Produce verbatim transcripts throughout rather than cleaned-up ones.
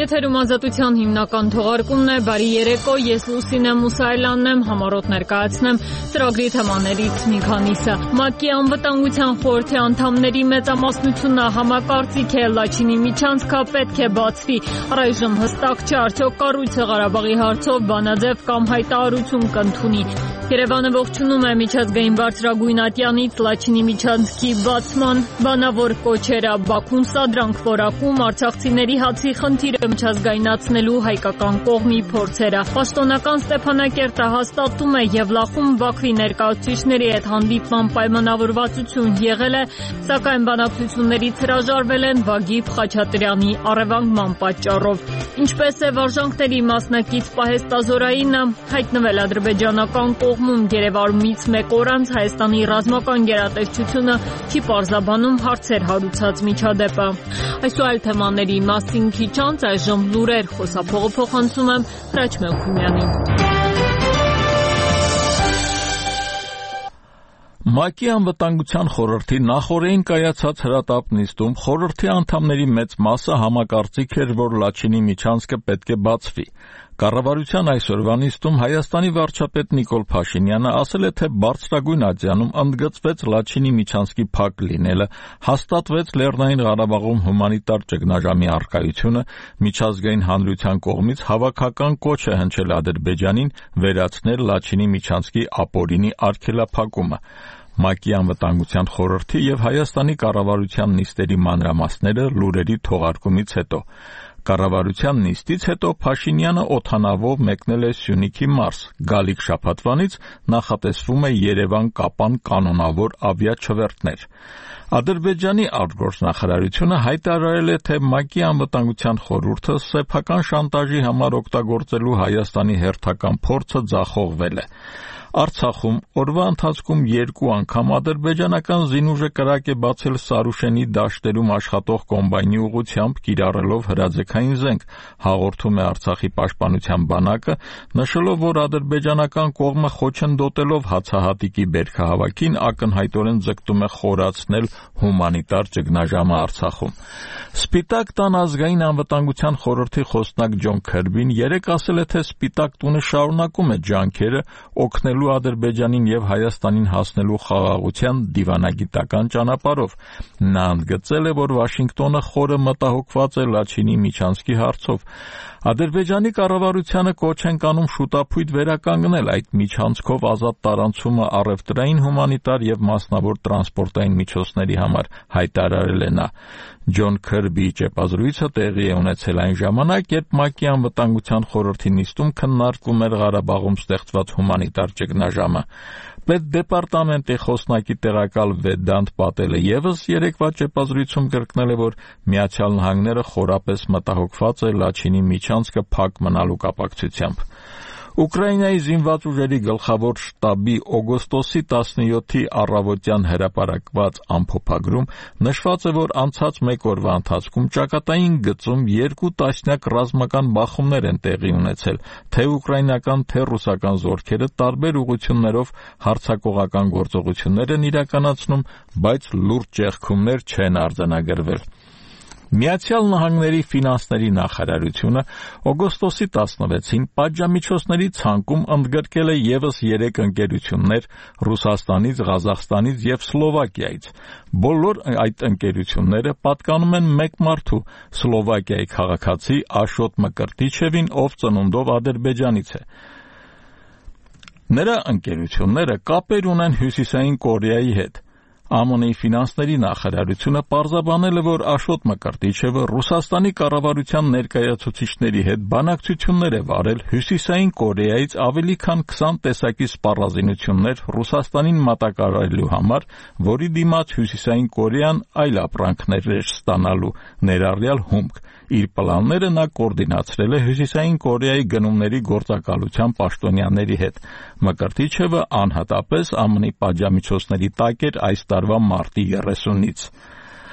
Եթերում ազատության հիմնական թողարկումն է, բարի երեկո, ես Լուսինե Մուսայելյանն եմ, համառոտ ներկայացնեմ ծրագրի թեմաներից մի քանիսը։ ՄԱԿ-ի անվտանգության խորհրդի անդամների մեծամասնությունը համակարծիք է, Լաչինի միջանցքը պետք է բացվի։ Առայժմ հստակ չէ, արդյոք կառույցը Ղարաբաղի հարցով բանաձև կամ հայտարարություն կընդունի։ Երևանը ողջունում է միջազգային բարձրագույն ատյանից Լաչինի միջանցքի բացման բանավոր կոչերը։ Բաքուն սադրանք որակում արցախցիների հացի խնդիրը միջազգայնացնելու հայկական կողմի փորձերը։ Պաշտոնական Ստեփանակերտը հաստատում է Եվլախում Բաքվի ներկայացուցիչների հետ հանդիպման պայմանավորվածություն եղել է, սակայն բանակցություններից հրաժարվել են Վագիվ Խաչատրյանի առևանգման պատճառով։ Ինչպես է վարժանքների մասնակից Պահեստա Զորայինը հայտնվել ադրբեջանական կողմում Երևանից մեկ օր անց Հայաստանի ռազմական գերատեսչությունը չի պարզաբանում հարցեր հարուցած միջադեպը։ Այս ու այլ թեմաների մասին քիչ անց այժմ լուրեր, խոսափողը փոխանցում եմ Հրաչ Մելքումյանին։ ՄԱԿ-ի անվտանգության խորհրդի նախօրեին կայացած հրատապ նիստում խորհրդի անդամների մեծ մասը համակարծիք էր, որ Լաչինի միջանցքը պետք է բացվի։ Կառավարության այսօրվա նիստում Հայաստանի վարչապետ Նիկոլ Փաշինյանը ասել է, թե բարձրագույն ատյանում ընդգծվեց Լաչինի միջանցքի փակ լինելը, հաստատվեց Լեռնային Ղարաբաղում հումանիտար ճգնաժամի առկայությունը, միջազգային հանրության կողմից հավաքական կոչ է հնչել Ադրբեջանին վերացնել Լաչինի միջանցքի ապօրինի արգելափակումը։ ՄԱԿ-ի անվտանգության խորհրդի եւ Հայաստանի կառավարության նիստերի մանրամասները լուրերի թողարկումից հետո։ Կառավարության նիստից հետո Փաշինյանը օդանավով մեկնել է Սյունիքի մարզ։ Գալիք շաբաթվանից նախատեսվում է Երևան-Կապան կանոնավոր ավիաչվերթներ։ Ադրբեջանի արտգործնախարարությունը հայտարարել է, թե ՄԱԿ-ի անվտանգության խորհուրդը սեփական շանտաժի համար օգտագործելու Հայաստանի հերթական փորձը ձախողվել է։ Արցախում օրվա ընթացքում երկու անգամ ադրբեջանական զինուժը կրակ է բացել Սարուշենի դաշտերում աշխատող կոմբայնի ուղղությամբ, կիրառելով հրաձգային զենք, հաղորդում է Արցախի պաշտպանության բանակը, նշելով, որ ադրբեջանական կողմը խոչընդոտելով հացահատիկի բերքահավաքին ակնհայտորեն ձգտում է խորացնել հումանիտար ճգնաժամը Արցախում։ Սպիտակ տան ազգային անվտանգության խորհրդի խոսնակ Ջոն Քերբին երեկ ասել է, թե Սպիտակ տունը շարունակում է ջանքերը օգնելու Ադրբեջանին եւ Հայաստանին հասնելու խաղաղության դիվանագիտական ճանապարհով։ Նա ընդգծել է, որ Վաշինգտոնը խորը մտահոգված է Լաչինի միջանցքի հարցով։ Ադրբեջանի կառավարությանը կոչ են կանում շուտապույտ վերականգնել այդ միջանցքով ազատ տարանցումը առևտրային, հումանիտար եւ մասնավոր տրանսպորտային միջոցների համար, հայտարարել է նա։ Ջոն Քերբիի ճեպազրույցը տեղի է ունեցել այն ժամանակ, երբ ՄԱԿ-ի անվտանգության խորհրդի նիստում քննարկվում էր Ղարաբաղում ստեղծված հումանիտար ճգնաժամը։ Պետդեպարտամենտի խոսնակի տեղակալ Վեդանտ Պատելը ևս երեկվա ճեպազրույցում կրկնել է, որ Միացյալ Նահանգները խորապես մտահոգված է Լաչինի միջանցքը փակ մնալու կապակցությամբ։ Ուկրաինայի զինված ուժերի գլխավոր շտաբի օգոստոսի տասնյոթի առավոտյան հրապարակված ամփոփագրում նշված է, որ անցած մեկ օրվա ընթացքում ճակատային գծում երկու տասնյակ ռազմական բախումներ են տեղի ունեցել, թե ուկրաինական, թե ռուսական զորքերը տարբեր ուղղություններով հարձակողական գործողություններ են իրականացնում, բայց լուրջ ճեղքումներ չեն արձանագրվել։ Միացյալ Նահանգների ֆինանսների նախարարությունը օգոստոսի տասնվեցին պատժամիջոցների ցանկում ընդգրկել է ևս երեք ընկերություններ Ռուսաստանից, Ղազախստանից եւ Սլովակիայից։ Բոլոր այդ ընկերությունները պատկանում են մեկ մարդու՝ Սլովակիայի քաղաքացի Աշոտ Մկրտիչևին, ով ծնունդով Ադրբեջանից է։ Նրա ընկերությունները կապեր ունեն Հյուսիսային Կորեայի հետ։ ԱՄՆ-ի ֆինանսների նախարարությունը պարզաբանել է, որ Աշոտ Մկրտիչևը Ռուսաստանի կառավարության ներկայացուցիչների հետ բանակցություններ է վարել Հյուսիսային Կորեայից ավելի քան քսան տեսակի սպառազինություններ Ռուսաստանին մատակարարելու համար, որի դիմաց Հյուսիսային Կորեան այլ ապրանքներ էր ստանալու, ներառյալ հումք։ Իր պլանները նա կոորդինացրել է Հյուսիսային Կորեայի գնումների գործակալության պաշտոնյաների հետ։ Մկրտիչևը անհատապես ԱՄՆ-ի պատժամիջոցների տակ էր այս տարվա մարտի երեսունից։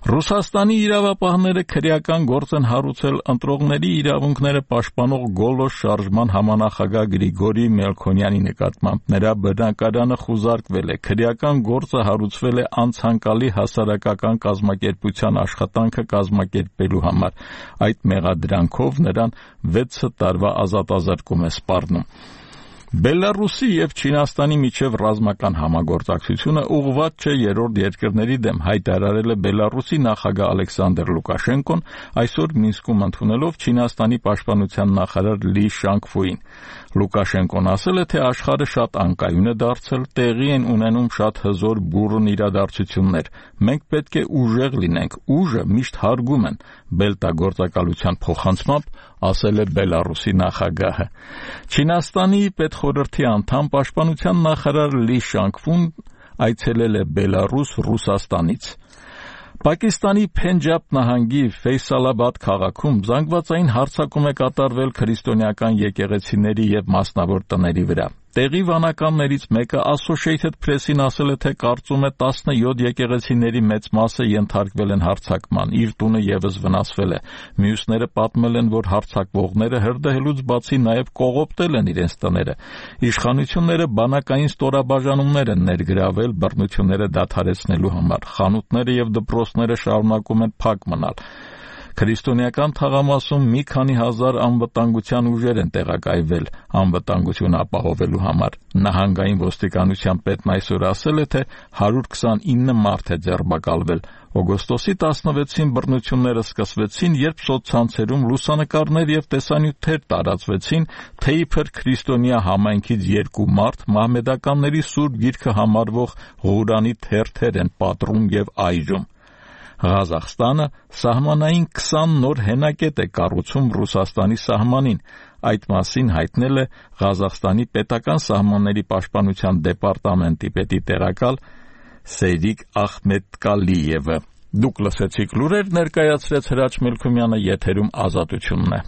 Ռուսաստանի իրավապահները քրեական գործ են հարուցել ընտրողների իրավունքները պաշտպանող Գոլոս շարժման համանախագահ Գրիգորի Մելքոնյանի նկատմամբ նրա բնակարանը խուզարկվել է, քրեական գործը հարուցվել է անցանկալի հասարակական կազմակերպության աշխատանքը կազմակերպելու համար։ Այդ մեղադրանքով նրան վեց տարվա ազատազրկում է սպառնում։ Բելարուսի եւ Չինաստանի միջև ռազմական համագործակցությունը ուղղված չէ երրորդ երկրների դեմ, հայտարարել է Բելարուսի նախագահ Ալեքսանդր Լուկաշենկոն այսօր Մինսկում ընդունելով Չինաստանի պաշտպանության նախարար Լի Շանգֆուին։ Լուկաշենկոն ասել է, թե աշխարհը շատ անկայուն է դարձել, տեղի են ունենում շատ հզոր բուռն իրադարձություններ։ Մենք պետք է ուժեղ լինենք, ուժը միշտ հարգում են, բելտագործակալության փոխանցմամբ ասել է Բելարուսի նախագահը։ Չինաստանի պետխորհրդի անդամ պաշտպանության նախարար Լի Շանգֆուն այցելել է Բելարուս Ռուսաստանից։ Պակիստանի Փենջաբ նահանգի Ֆեյսալաբադ քաղաքում զանգվածային հարձակում է կատարվել քրիստոնեական եկեղեցիների եւ մասնավոր տների վրա։ Տեղի վանականներից մեկը Associated Press-ին ասել է, թե կարծում է տասնյոթ եկեղեցիների մեծ մասը ենթարկվել են հարձակման, իր տունը եւս վնասվել է։ Մյուսները պատմել են, որ հարձակվողները հրդեհելուց բացի նաեւ կողոպտել են իրենց տները։ Իշխանությունները բանակային ստորաբաժանումներ են ներգրավել բռնությունները դադարեցնելու համար։ Խանութները եւ դպրոցները շարունակում են փակ մնալ։ Քրիստոնեական թաղամասում մի քանի հազար անվտանգության ուժեր են տեղակայվել անվտանգությունը ապահովելու համար։ Նահանգային ոստիկանության պետն այսօր ասել է, թե հարյուր քսանինը մարդ է ձերբակալվել։ Օգոստոսի տասնվեցին բռնությունները սկսվեցին, երբ սոցցանցերում լուսանկարներ եւ տեսանյութեր տարածվեցին, թե իբր քրիստոնյա համայնքից երկու մարդ մահմեդականների սուրբ գիրքը համարվող Ղուրանի թերթեր են պատռում եւ այժմ։ Ղազախստանը սահմանային քսան նոր հենակետ է կառուցում Ռուսաստանի սահմանին։ Այդ մասին հայտնել է Ղազախստանի պետական սահմանների պաշտպանության դեպարտամենտի պետի տեղակալ Սեյդիկ Ախմեդկալիևը։ Դուք լսեցիք լուրեր, ներկայացրեց Հրաչ Մելքումյանը, եթերում Ազատությունն է։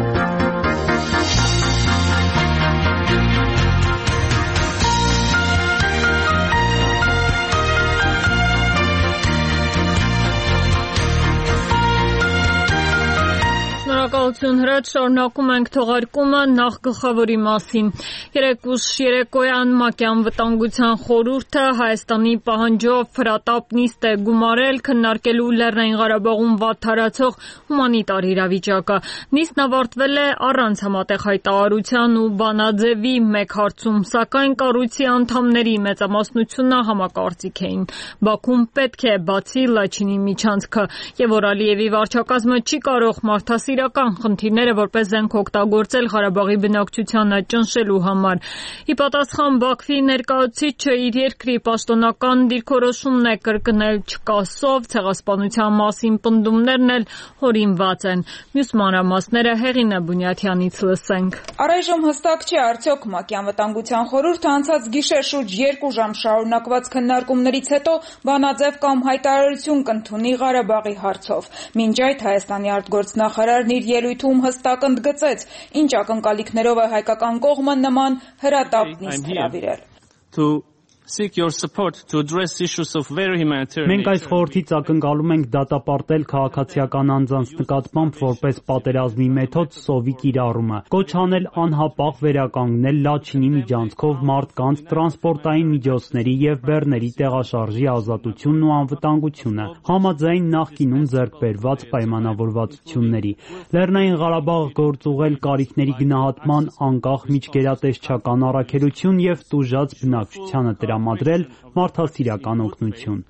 Շնորհակալություն Հրաչ, շարունակում ենք թողարկումը նախ գլխավորի մասին։ Երեկ ուշ երեկոյան ՄԱԿ-ի անվտանգության խորհուրդը Հայաստանի պահանջով փրատապ նիստ է գումարել քննարկելու Լեռնային Ղարաբաղում վատթարացող հումանիտար իրավիճակը։ Նիստն ավարտվել է առանց համատեղ հայտարարության ու բանաձևի մեկ հարցում, սակայն կառույցի անդամների մեծամասնությունը համակարծիք էին։ Բաքուն պետք է բացի Լաչինի միջանցքը, եւ որ Ալիևի վարչակազմը չի կարող մարդասիրական խնդիրները որպես զենք օգտագործել Ղարաբաղի բնակչությանը ճնշելու համար։ Ի պատասխան Բաքվի ներկայացուցիչը իր երկրի պաշտոնական դիրքորոշումն է կրկնել չկա սով, ցեղասպանության մասին պնդումներն էլ հորինված են։ Մյուս մանրամասները Հեղինե Բունյաթյանից լսենք։ Առայժմ հստակ չէ, արդյոք ՄԱԿ-ի անվտանգության խորհուրդը անցած գիշեր շուրջ երկու ժամ շարունակված քննարկումներից հետո բանաձև կամ հայտարարություն կընդունի Ղարաբաղի հարցով։ Մինչ այդ Հայաստանի արտգործնախարարն իր ելույթում հստակ ընդգծեց, ինչ ակնկալիքներով է հայկական կողմը նման հրատապ նիստ հրավիրել։ Seek your support to address issues of very humanitarian Մենք այս խորհրդից ակնկալում ենք դատապարտել քաղաքացիական անձանց նկատմամբ որպես պատերազմի մեթոդ սովի կիրառումը, կոչ անել անհապաղ վերականգնել Լաչինի միջանցքով մարդկանց, տրանսպորտային միջոցների եւ բեռների տեղաշարժի ազատությունն ու անվտանգությունը, համաձայն նախկինում ձեռք բերված պայմանավորվածությունների։ Լեռնային Ղարաբաղը գործուղել կարիքների գնահատման անկախ միջգերատեսչական առաքելություն եւ տուժած բնակչությանը տրամադրել մարդասիրական օգնություն։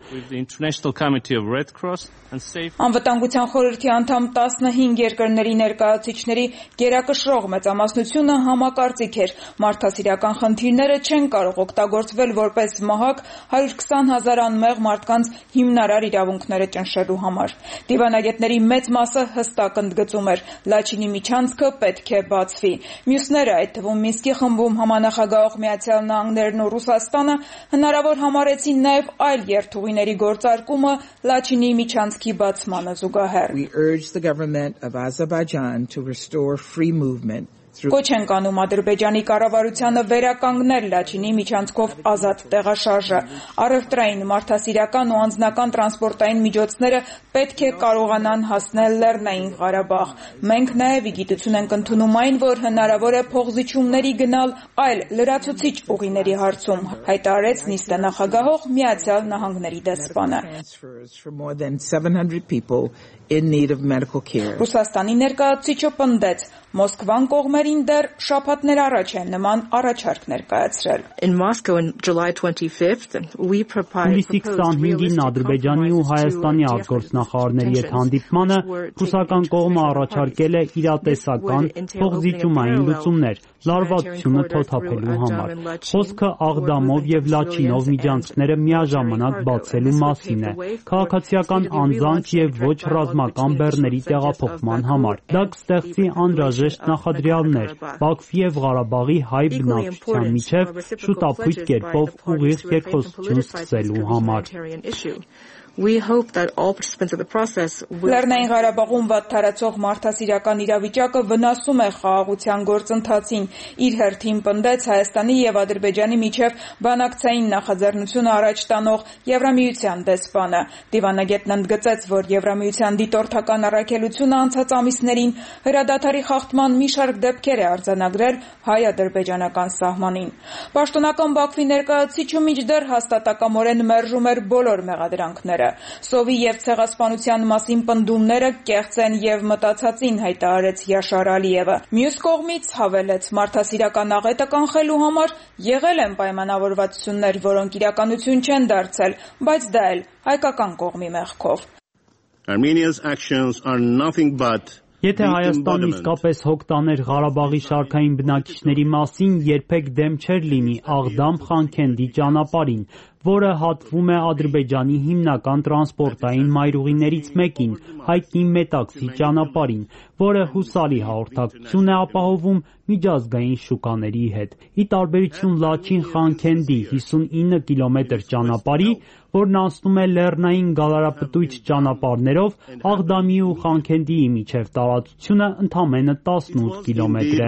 Անվտանգության խորհրդի անդամ տասնհինգ երկրների ներկայացուցիչների գերակշռող մեծամասնությունը համակարծիք էր, մարդասիրական խնդիրները չեն կարող օգտագործվել որպես մահակ հարյուր քսան հազար անմեղ մարդկանց հիմնարար իրավունքները ճնշելու համար։ Դիվանագետների մեծ մասը հստակ ընդգծում էր, Լաչինի միջանցքը պետք է բացվի։ Մյուսները, այդ թվում Մինսկի խմբում համանախագահող Միացյալ Նահանգներն ու Ռուսաստանը, հնարավոր համարեցին նաև այլ երթուղիների գործարկումը Լաչինի միջանցքի բացմանը զուգահեռ։ We urge the government of Azerbaijan to restore free movement Կոչ են կանում Ադրբեջանի կառավարությանը վերականգնել Լաչինի միջանցքով ազատ տեղաշարժը։ Առևտրային, մարդասիրական ու անձնական տրանսպորտային միջոցները պետք է կարողանան հասնել Լեռնային Ղարաբաղ։ Մենք նաև իգիտություն ենք ընդունում այն, որ հնարավոր է փոխզիջումների գնալ այլ լրացուցիչ ուղիների հարցում, հայտարարեց նիստը նախագահող Միացյալ Նահանգների դեսպանը։ Ռուսաստանի ներկայացուցիչը պնդեց, Մոսկվան կողմերին դեռ շաբաթներ առաջ են նման առաջարկ ներկայացրել։ Հուլիսի քսանհինգին Ադրբեջանի ու Հայաստանի արտգործնախարարների հետ հանդիպմանը ռուսական կողմը առաջարկել է իրատեսական փոխզիջումային լուծումներ լարվածությունը թոթափելու համար։ Խոսքը Աղդամով եւ Լաչինով միջանցքները միաժամանակ բացելու մասին է, քաղաքացիական անձանց եւ ոչ ռազմական բեռների տեղափոխման համար։ Դա կստեղծի անհրաժեշտ նախադրյալներ Բաքվի եւ Ղարաբաղի հայ բնակչության միջև շուտապույտ կերպով ուղիղ երկխոսություն սկսելու համար։ Լեռնային Ղարաբաղում վատթարացող մարդասիրական իրավիճակը վնասում է խաղաղության գործընթացին, իր հերթին պնդեց Հայաստանի եւ Ադրբեջանի միջև բանակցային նախաձեռնությունը առաջ տանող Եվրամիության դեսպանը։ Դիվանագետն ընդգծեց, որ Եվրամիության դիտորդական առաքելությունը անցած ամիսներին հրադադարի խախտման մի շարք դեպքեր է արձանագրել հայ-ադրբեջանական սահմանին։ Պաշտոնական Բաքվի ներկայացուցիչը մինչդեռ հաստատակամորեն մերժում էր բոլոր մեղադրանքները։ Սովի եւ ցեղասպանության մասին պնդումները կեղծ են եւ մտածածին, հայտարարեց Յաշար Ալիևը։ Մյուս կողմից հավելեց, մարդասիրական աղետը կանխելու համար եղել են պայմանավորվածություններ, որոնք իրականություն չեն դարձել, բայց դա էլ հայկական կողմի մեղքով։ Armenia's actions are nothing but Եթե Հայաստանն իսկապես հոգ տաներ Ղարաբաղի շարքային բնակիչների մասին, երբեք դեմ չէր լինի Աղդամ-Խանքենդի ճանապարհին, որը հատվում է Ադրբեջանի հիմնական տրանսպորտային մայրուղիներից մեկին, հայտնի Մետաքսի ճանապարհին, որը հուսալի հաղորդակցություն է ապահովում միջազգային շուկաների հետ։ Ի տարբերություն Լաչին-Խանքենդի հիսունինը կիլոմետր ճանապարհի, որն անցնում է լեռնային գալարապտույտ ճանապարհներով, Աղդամի ու Խանքենդիի միջև տարածությունը ընդամենը տասնութ կիլոմետր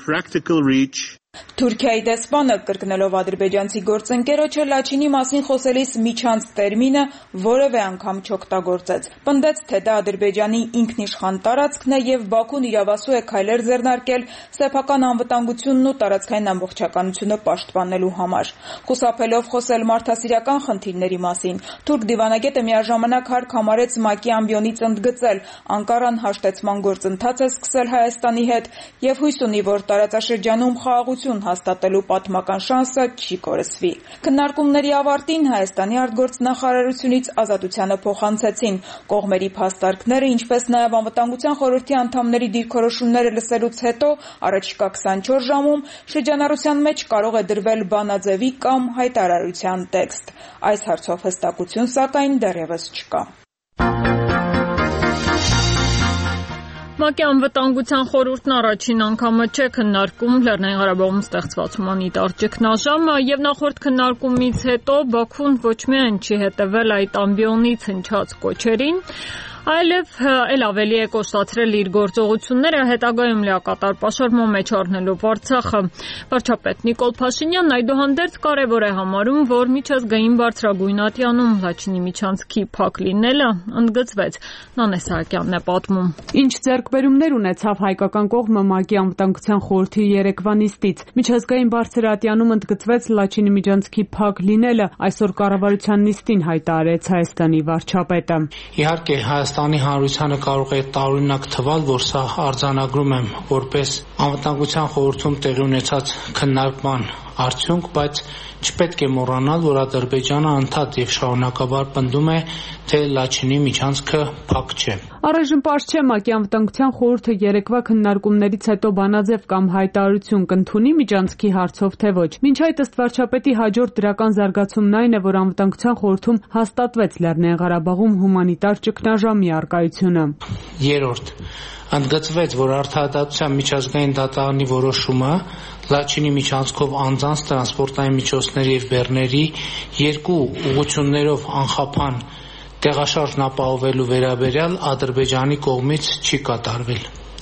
է։ Թուրքիայի դեսպանը կրկնելով ադրբեջանցի գործընկերոջը Լաչինի մասին խոսելիս միջանց տերմինը որևէ անգամ չօգտագործեց։ Պնդեց, թե դա Ադրբեջանի ինքնիշխան տարածքն է եւ Բաքուն իրավասու է քայլեր ձեռնարկել սեփական անվտանգությունն ու տարածքային ամբողջականությունը պաշտպանելու համար։ Խուսափելով խոսել մարդասիրական խնդիրների մասին, թուրք դիվանագետը միաժամանակ հարկ համարեց ՄԱԿ-ի ամբիոնից ընդգծել Անկարան հաշտեցման գործընթաց է սկսել Հայաստանի հետ եւ հույս ունի, որ տարածաշրջանում խաղաղություն հաստատելու պատմական շանսը չի կորսվի։ Քննարկումների ավարտին Հայաստանի արտգործնախարարությունից ազատությանը փոխանցեցին կողմերի փաստարկները, ինչպես նաև անվտանգության խորհրդի անդամների դիրքորոշումները լսելուց հետո առաջիկա քսանչորս ժամում շրջանառության մեջ կարող է դրվել բանաձևի կամ հայտարարության տեքստ։ Այս հարցով հստակություն սակայն դեռևս չկա։ ՄԱԿ-ի անվտանգության խորհուրդն առաջին անգամը չէ քննարկում Լեռնային Ղարաբաղում ստեղծված հումանիտար ճգնաժամը եւ նախորդ քննարկումից հետո Բաքուն ոչ միայն չի հետևել այդ ամբիոնից հնչած կոչերին, այլև էլ ավելի է կոշտացրել իր գործողությունները հետագայում լիակատար պաշարման մեջ առնելով Արցախը։ Վարչապետ Նիկոլ Փաշինյանն այդուհանդերձ կարևոր է համարում, որ միջազգային բարձրագույն ատյանում Լաչինի միջանցքի փակ լինելը ընդգծվեց։ Նանե Սահակյանն է պատմում։ Ինչ ձեռքբերումներ ունեցավ հայկական կողմը ՄԱԿ-ի անվտանգության խորհրդի երեկվա նիստից։ Միջազգային բարձր ատյանում ընդգծվեց Լաչինի միջանցքի փակ լինելը, այսօր կառավարության նիստին հայտարարեց Հայաստանի վարչապետը։ Իհարկե Հայաստանի հանրությանը կարող է տարօրինակ թվալ, որ սա արձանագրում եմ որպես անվտանգության խորհրդում տեղի ունեցած քննարկման արդյունք, բայց չպետք է մոռանալ, որ Ադրբեջանը անդադ եւ շարունակաբար պնդում է, թե Լաչինի միջանցքը փակ չէ։ Առայժմ պարզ չէ ՄԱԿ-ի անվտանգության խորհուրդը երեկվա քննարկումներից հետո բանաձև կամ հայտարարություն կընդունի միջանցքի հարցով, թե ոչ։ Մինչ այդ ըստ վարչապետի հաջորդ դրական զարգացումն այն է, որ անվտանգության խորհրդում հաստատվեց Լեռնային Ղարաբաղում հումանիտար ճգնաժամի առկայությունը։ Երրորդ, ընդգծվեց, որ Արդարադատության միջազգային դատարանի որոշումը Լաչինի միջանցքով անձանց տրանսպորտային միջոցների եւ բեռների երկու ուղղություններով անխափան տեղաշարժն ապահովելու վերաբերյալ Ադրբեջանի կողմից չի կատարվել։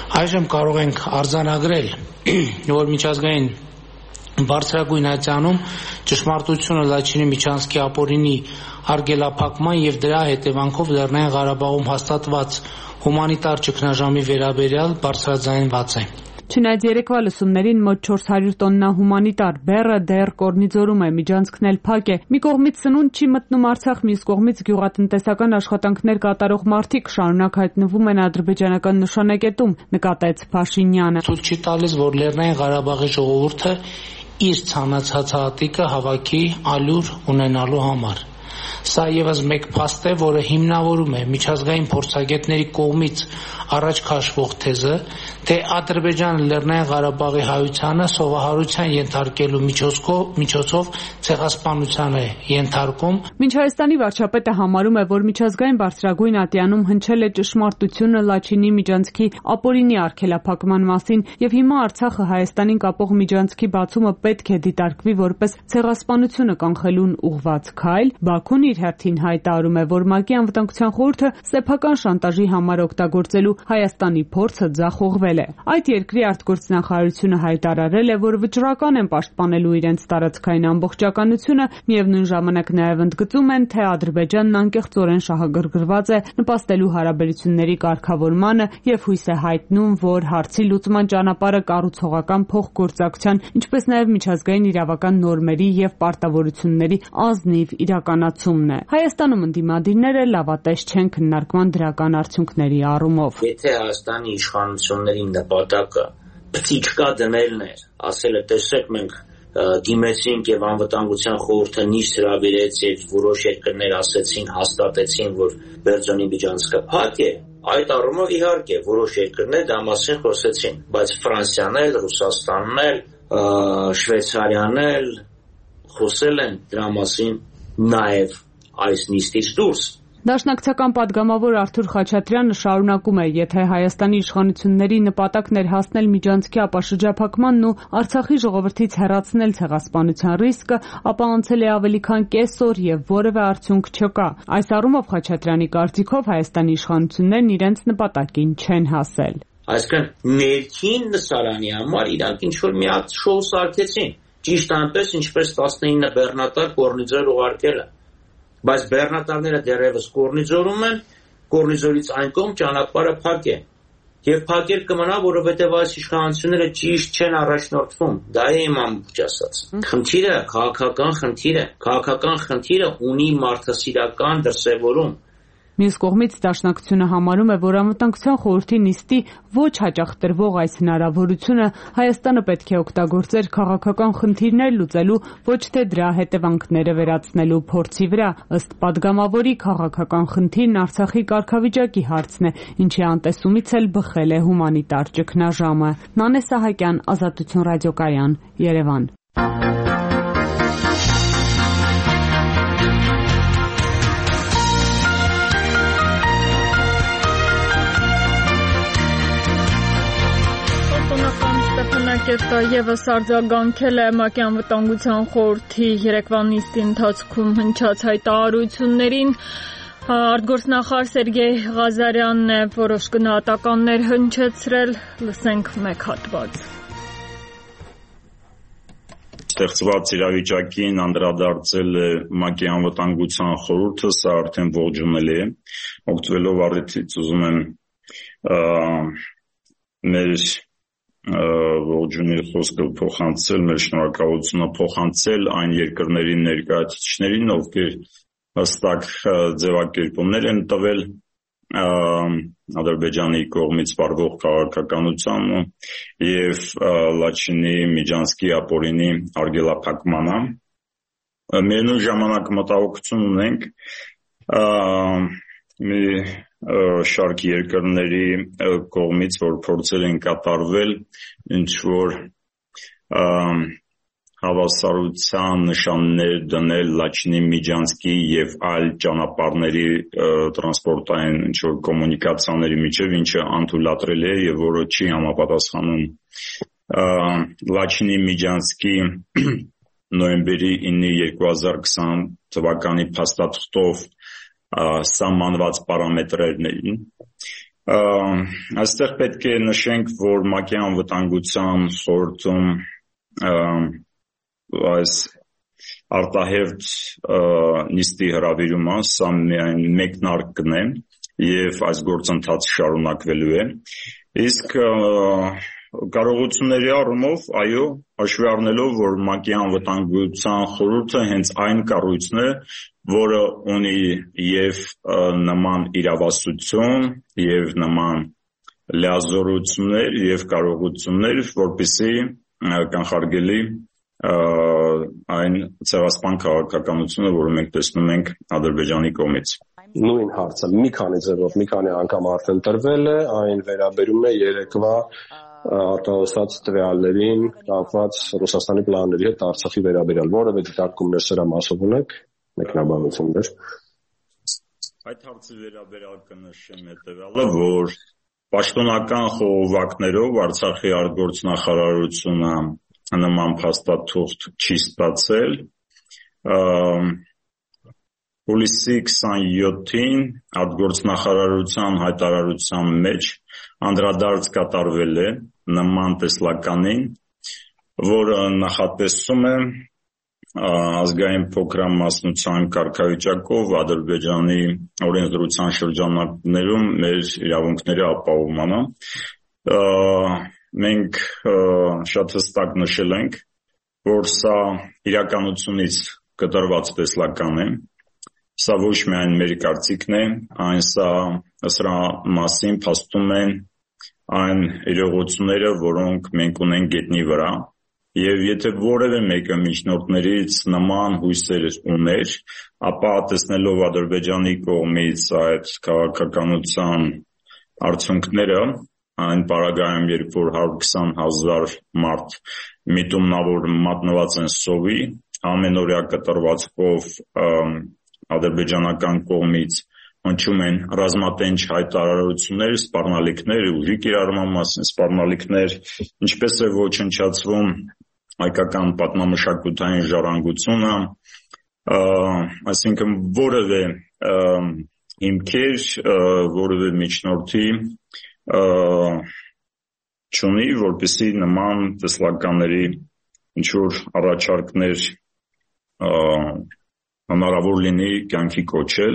Այժմ կարող ենք արձանագրել, որ միջազգային բարձրագույն ատյանում ճշմարտությունը Լաչինի Միչանսկի ապօրինի արգելափակման եւ դրա հետևանքով Լեռնային Ղարաբաղում հաստատված հումանիտար ճգնաժամի վերաբերյալ բարձրաձայնված է։ Չնայած երեկվա լսումներին մոտ չորս հարյուր տոննա հումանիտար բեռը դեռ Կորնիձորում է, միջանցքն էլ փակ է։ Մի կողմից սնունդ չի մտնում Արցախ, մյուս կողմից գյուղատնտեսական աշխատանքներ կատարող մարդիկ շարունակ հայտնվում են ադրբեջանական նշանակետում, նկատեց Փաշինյանը։ Ցույց չի տալիս, որ Լեռնային Ղարաբաղի ժողովուրդը իր ցանցած հատիկը հավաքի ալյուր ունենալու համար։ Սա եւս մեկ փաստ է, որը հիմնավորում է միջազգային փորձագետների կողմից առաջ քաշվող թեզը, թե Ադրբեջանը Լեռնային Ղարաբաղի հայությանը սովահարության ենթարկելու միջոցով ցեղասպանության է ենթարկում։ Մինչ Հայաստանի վարչապետը համարում է, որ միջազգային բարձրագույն ատյանում հնչել է ճշմարտությունը Լաչինի միջանցքի ապօրինի արգելափակման մասին, եւ հիմա Արցախը Հայաստանին կապող միջանցքի բացումը պետք է դիտարկվի որպես ցեղասպանությունը կանխելուն ուղղված քայլ, Բաքուն իր հերթին հայտարարում է, որ ՄԱԿ-ի անվտանգության խորհուրդը սեփական շանտաժի համար օգտագործելու Հայաստանի փորձը ձախողվել է։ Այդ երկրի արտգործնախարարությունը հայտարարել է, որ վճռական են պաշտպանելու իրենց տարածքային ամբողջականությունը, միևնույն ժամանակ նաև ընդգծում են, թե Ադրբեջանն անկեղծորեն շահագրգռված է նպաստելու հարաբերությունների կարգավորմանը եւ հույս է հայտնում, որ հարցի լուծման ճանապարհը կառուցողական փոխգործակցության, ինչպես նաև միջազգային իրավական նորմերի եւ պարտավորությունների ազնիվ իրականացումն է։ Հայաստանում ընդդիմադիրները լավատես չեն քննարկման դրական արդյունքների առումով։ Եթե Հայաստանի իշխանությունների նպատակը փտիչկա դնելն էր, ասելը տեսեք մենք դիմեցինք եւ անվտանգության խորհուրդը նիստ հրավիրեց եւ որոշ երկրներ ասեցին, հաստատեցին, որ Բերձորի միջանցքը փակ է, այդ առումով իհարկե որոշ երկրներ դա մասին խոսեցին, բայց Ֆրանսիան էլ, Ռուսաստանն էլ, Շվեյցարիան էլ խոսել են դրա մասին նաեւ այս նիստից դուրս։ Դաշնակցական պատգամավոր Արթուր Խաչատրյանը շարունակում է, եթե Հայաստանի իշխանությունների նպատակն էր հասնել միջանցքի ապա շրջափակմանն ու Արցախի ժողովրդից հեռացնել ցեղասպանության ռիսկը, ապա անցել է ավելի քան կես օր եւ որևէ արդյունք չկա։ Այս առումով Խաչատրյանի կարծիքով Հայաստանի իշխանություններն իրենց նպատակին չեն հասել։ Այսինքն ներքին նսարանի համար իրանք ինչ-որ մի հատ շոու սարքեցին, ճիշտ այնպես, ինչպես տասնինը բեռնատար Կորնիձոր ուղարկելը։ Բայց բեռնատարները դեռևս Կորնիձորում են, Կորնիձորից այն կողմ ճանապարհը փակ է։ Եվ փակել կմնա, որովհետև այս իշխանությունները ճիշտ չեն առաջնորդվում։ Դա է իմ ամբողջ ասած։ Խնդիրը քաղաքական խնդիր է, քաղաքական խնդիրը ունի մարդասիրական դրսևորում։ Մյուս կողմից Դաշնակցությունը համարում է, որ անվտանգության խորհրդի նիստի ոչ հաճախ տրվող այս հնարավորությունը Հայաստանը պետք է օգտագործեր քաղաքական խնդիրներ լուծելու, ոչ թե դրա հետևանքները վերացնելու փորձի վրա։ Ըստ падգամավորի քաղաքական խնդիրն Արցախի կարգավիճակի հարցն է, ինչի անտեսումից էլ բխել է հումանիտար ճգնաժամը։ Նանե Սահակյան, Ազատություն ռադիոկայան, Երևան։ Ստեփանակերտը եւս արձագանքել է ՄԱԿ-ի անվտանգության խորհրդի երեկվա նիստի ընթացքում հնչած հայտարարություններին։ Արտգործնախարար Սերգեյ Ղազարյանն է որոշ գնահատականներ հնչեցրել, լսենք մեկ հատված։ Ստեղծված իրավիճակին անդրադարձել է ՄԱԿ-ի անվտանգության խորհուրդը, սա արդեն ողջունելի է։ Օգտվելով առիթից ուզում եմ մեր ողջունի խոսքը փոխանցել, մեր շնորհակալությունը փոխանցել այն երկրների ներկայացուցիչներին, ովքեր հստակ ձևակերպումներ են տվել Ադրբեջանի կողմից վարվող քաղաքականությանը եւ Լաչինի միջանցքի ապօրինի արգելափակմանը։ Միևնույն ժամանակ մտահոգություն ունենք մի շարք երկրների կողմից, որ փորձել են կատարվել ինչ-որ հավասարության նշաններ դնել Լաչինի միջանցքի եւ այլ ճանապարհների տրանսպորտային ինչ-որ կոմունիկացիաների միջև, ինչը անթույլատրել է եւ որը չի համապատասխանում Լաչինի միջանցքի նոյեմբերի ինը երկու հազար քսան թվականի փաստաթղթով սահմանված պարամետրերներին։ Այստեղ պետք է նշենք, որ ՄԱԿ-ի անվտանգության խորհրդում այս արտահերթ նիստի հրավիրումը սա միայն մեկնարկն է եւ այս գործընթացը շարունակվելու է, իսկ կարողությունների առումով, այո, հաշվի առնելով, որ ՄԱԿ-ի անվտանգության խորհուրդը հենց այն կառույցն է, որը ունի եւ նման իրավասություն եւ նման լիազորություններ եւ կարողություններ, որպեսզի կանխարգելի այն ցեղասպան քաղաքականությունը, որը մենք տեսնում ենք Ադրբեջանի կողմից։ Նույն հարցը մի քանի ձևով, մի քանի անգամ արդեն տրվել է, այն վերաբերում է երեկվա արտահոսած տվյալներին կապված Ռուսաստանի պլանների հետ Արցախի վերաբերյալ, որևէ դիտարկումներ սրա մասով ունեք, մեկնաբանություններ։ Այդ հարցի վերաբերյալ կնշեմ հետևյալը, որ պաշտոնական խողովակներով Արցախի արտգործնախարարությունը նման փաստաթուղթ չի ստացել։ Հուլիսի քսանյոթին արտգործնախարարության հայտարարության մեջ անդրադարձ կատարվել է նման տեսլականին, որը նախատեսում է ազգային փոքրամասնության կարգավիճակով Ադրբեջանի օրենսդրության շրջանակներում մեր իրավունքների ապահովմանը։ Մենք շատ հստակ նշել ենք, որ սա իրականությունից կտրված տեսլական է, սա ոչ միայն մեր կարծիքն է, այն սա սրա մասին փաստում են այն իրողությունները, որոնք մենք ունենք գետնի վրա, եւ եթե որևէ մեկը միջնորդներից նման հույսեր ուներ, ապա տեսնելով Ադրբեջանի կողմից այդ քաղաքականության արդյունքները, այն պարագայում, երբ որ հարյուր քսան հազար մարդ միտումնավոր մատնված են սովի, ամենօրյա կտրվածքով ադրբեջանական կողմից հնչում են ռազմատենչ հայտարարություններ, սպառնալիքներ, ուժի կիրառման մասին սպառնալիքներ, ինչպես է ոչնչացվում հայկական պատմամշակութային ժառանգությունը, այսինքն որևէ հիմքեր, որևէ միջնորդի չունի, որպեսզի նման տեսլականների ինչ-որ առաջարկներ հնարավոր լինի կյանքի կոչել։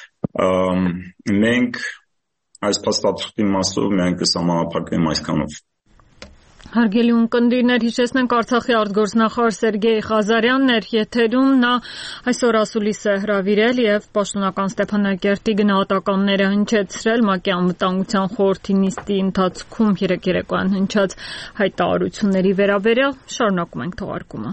Մենք այս փաստաթղթի մասով միայն կսահմանափակվենք այսքանով։ Հարգելի ունկնդիրներ, հիշեցնենք Արցախի արտգործնախարար Սերգեյ Ղազարյանն էր եթերում, նա այսօր ասուլիս է հրավիրել եւ պաշտոնական Ստեփանակերտի գնահատականները հնչեցրել ՄԱԿ-ի անվտանգության խորհրդի նիստի ընթացքում երեք երեկոյան հնչած հայտարարությունների վերաբերյալ։ Շարունակում ենք թողարկումը։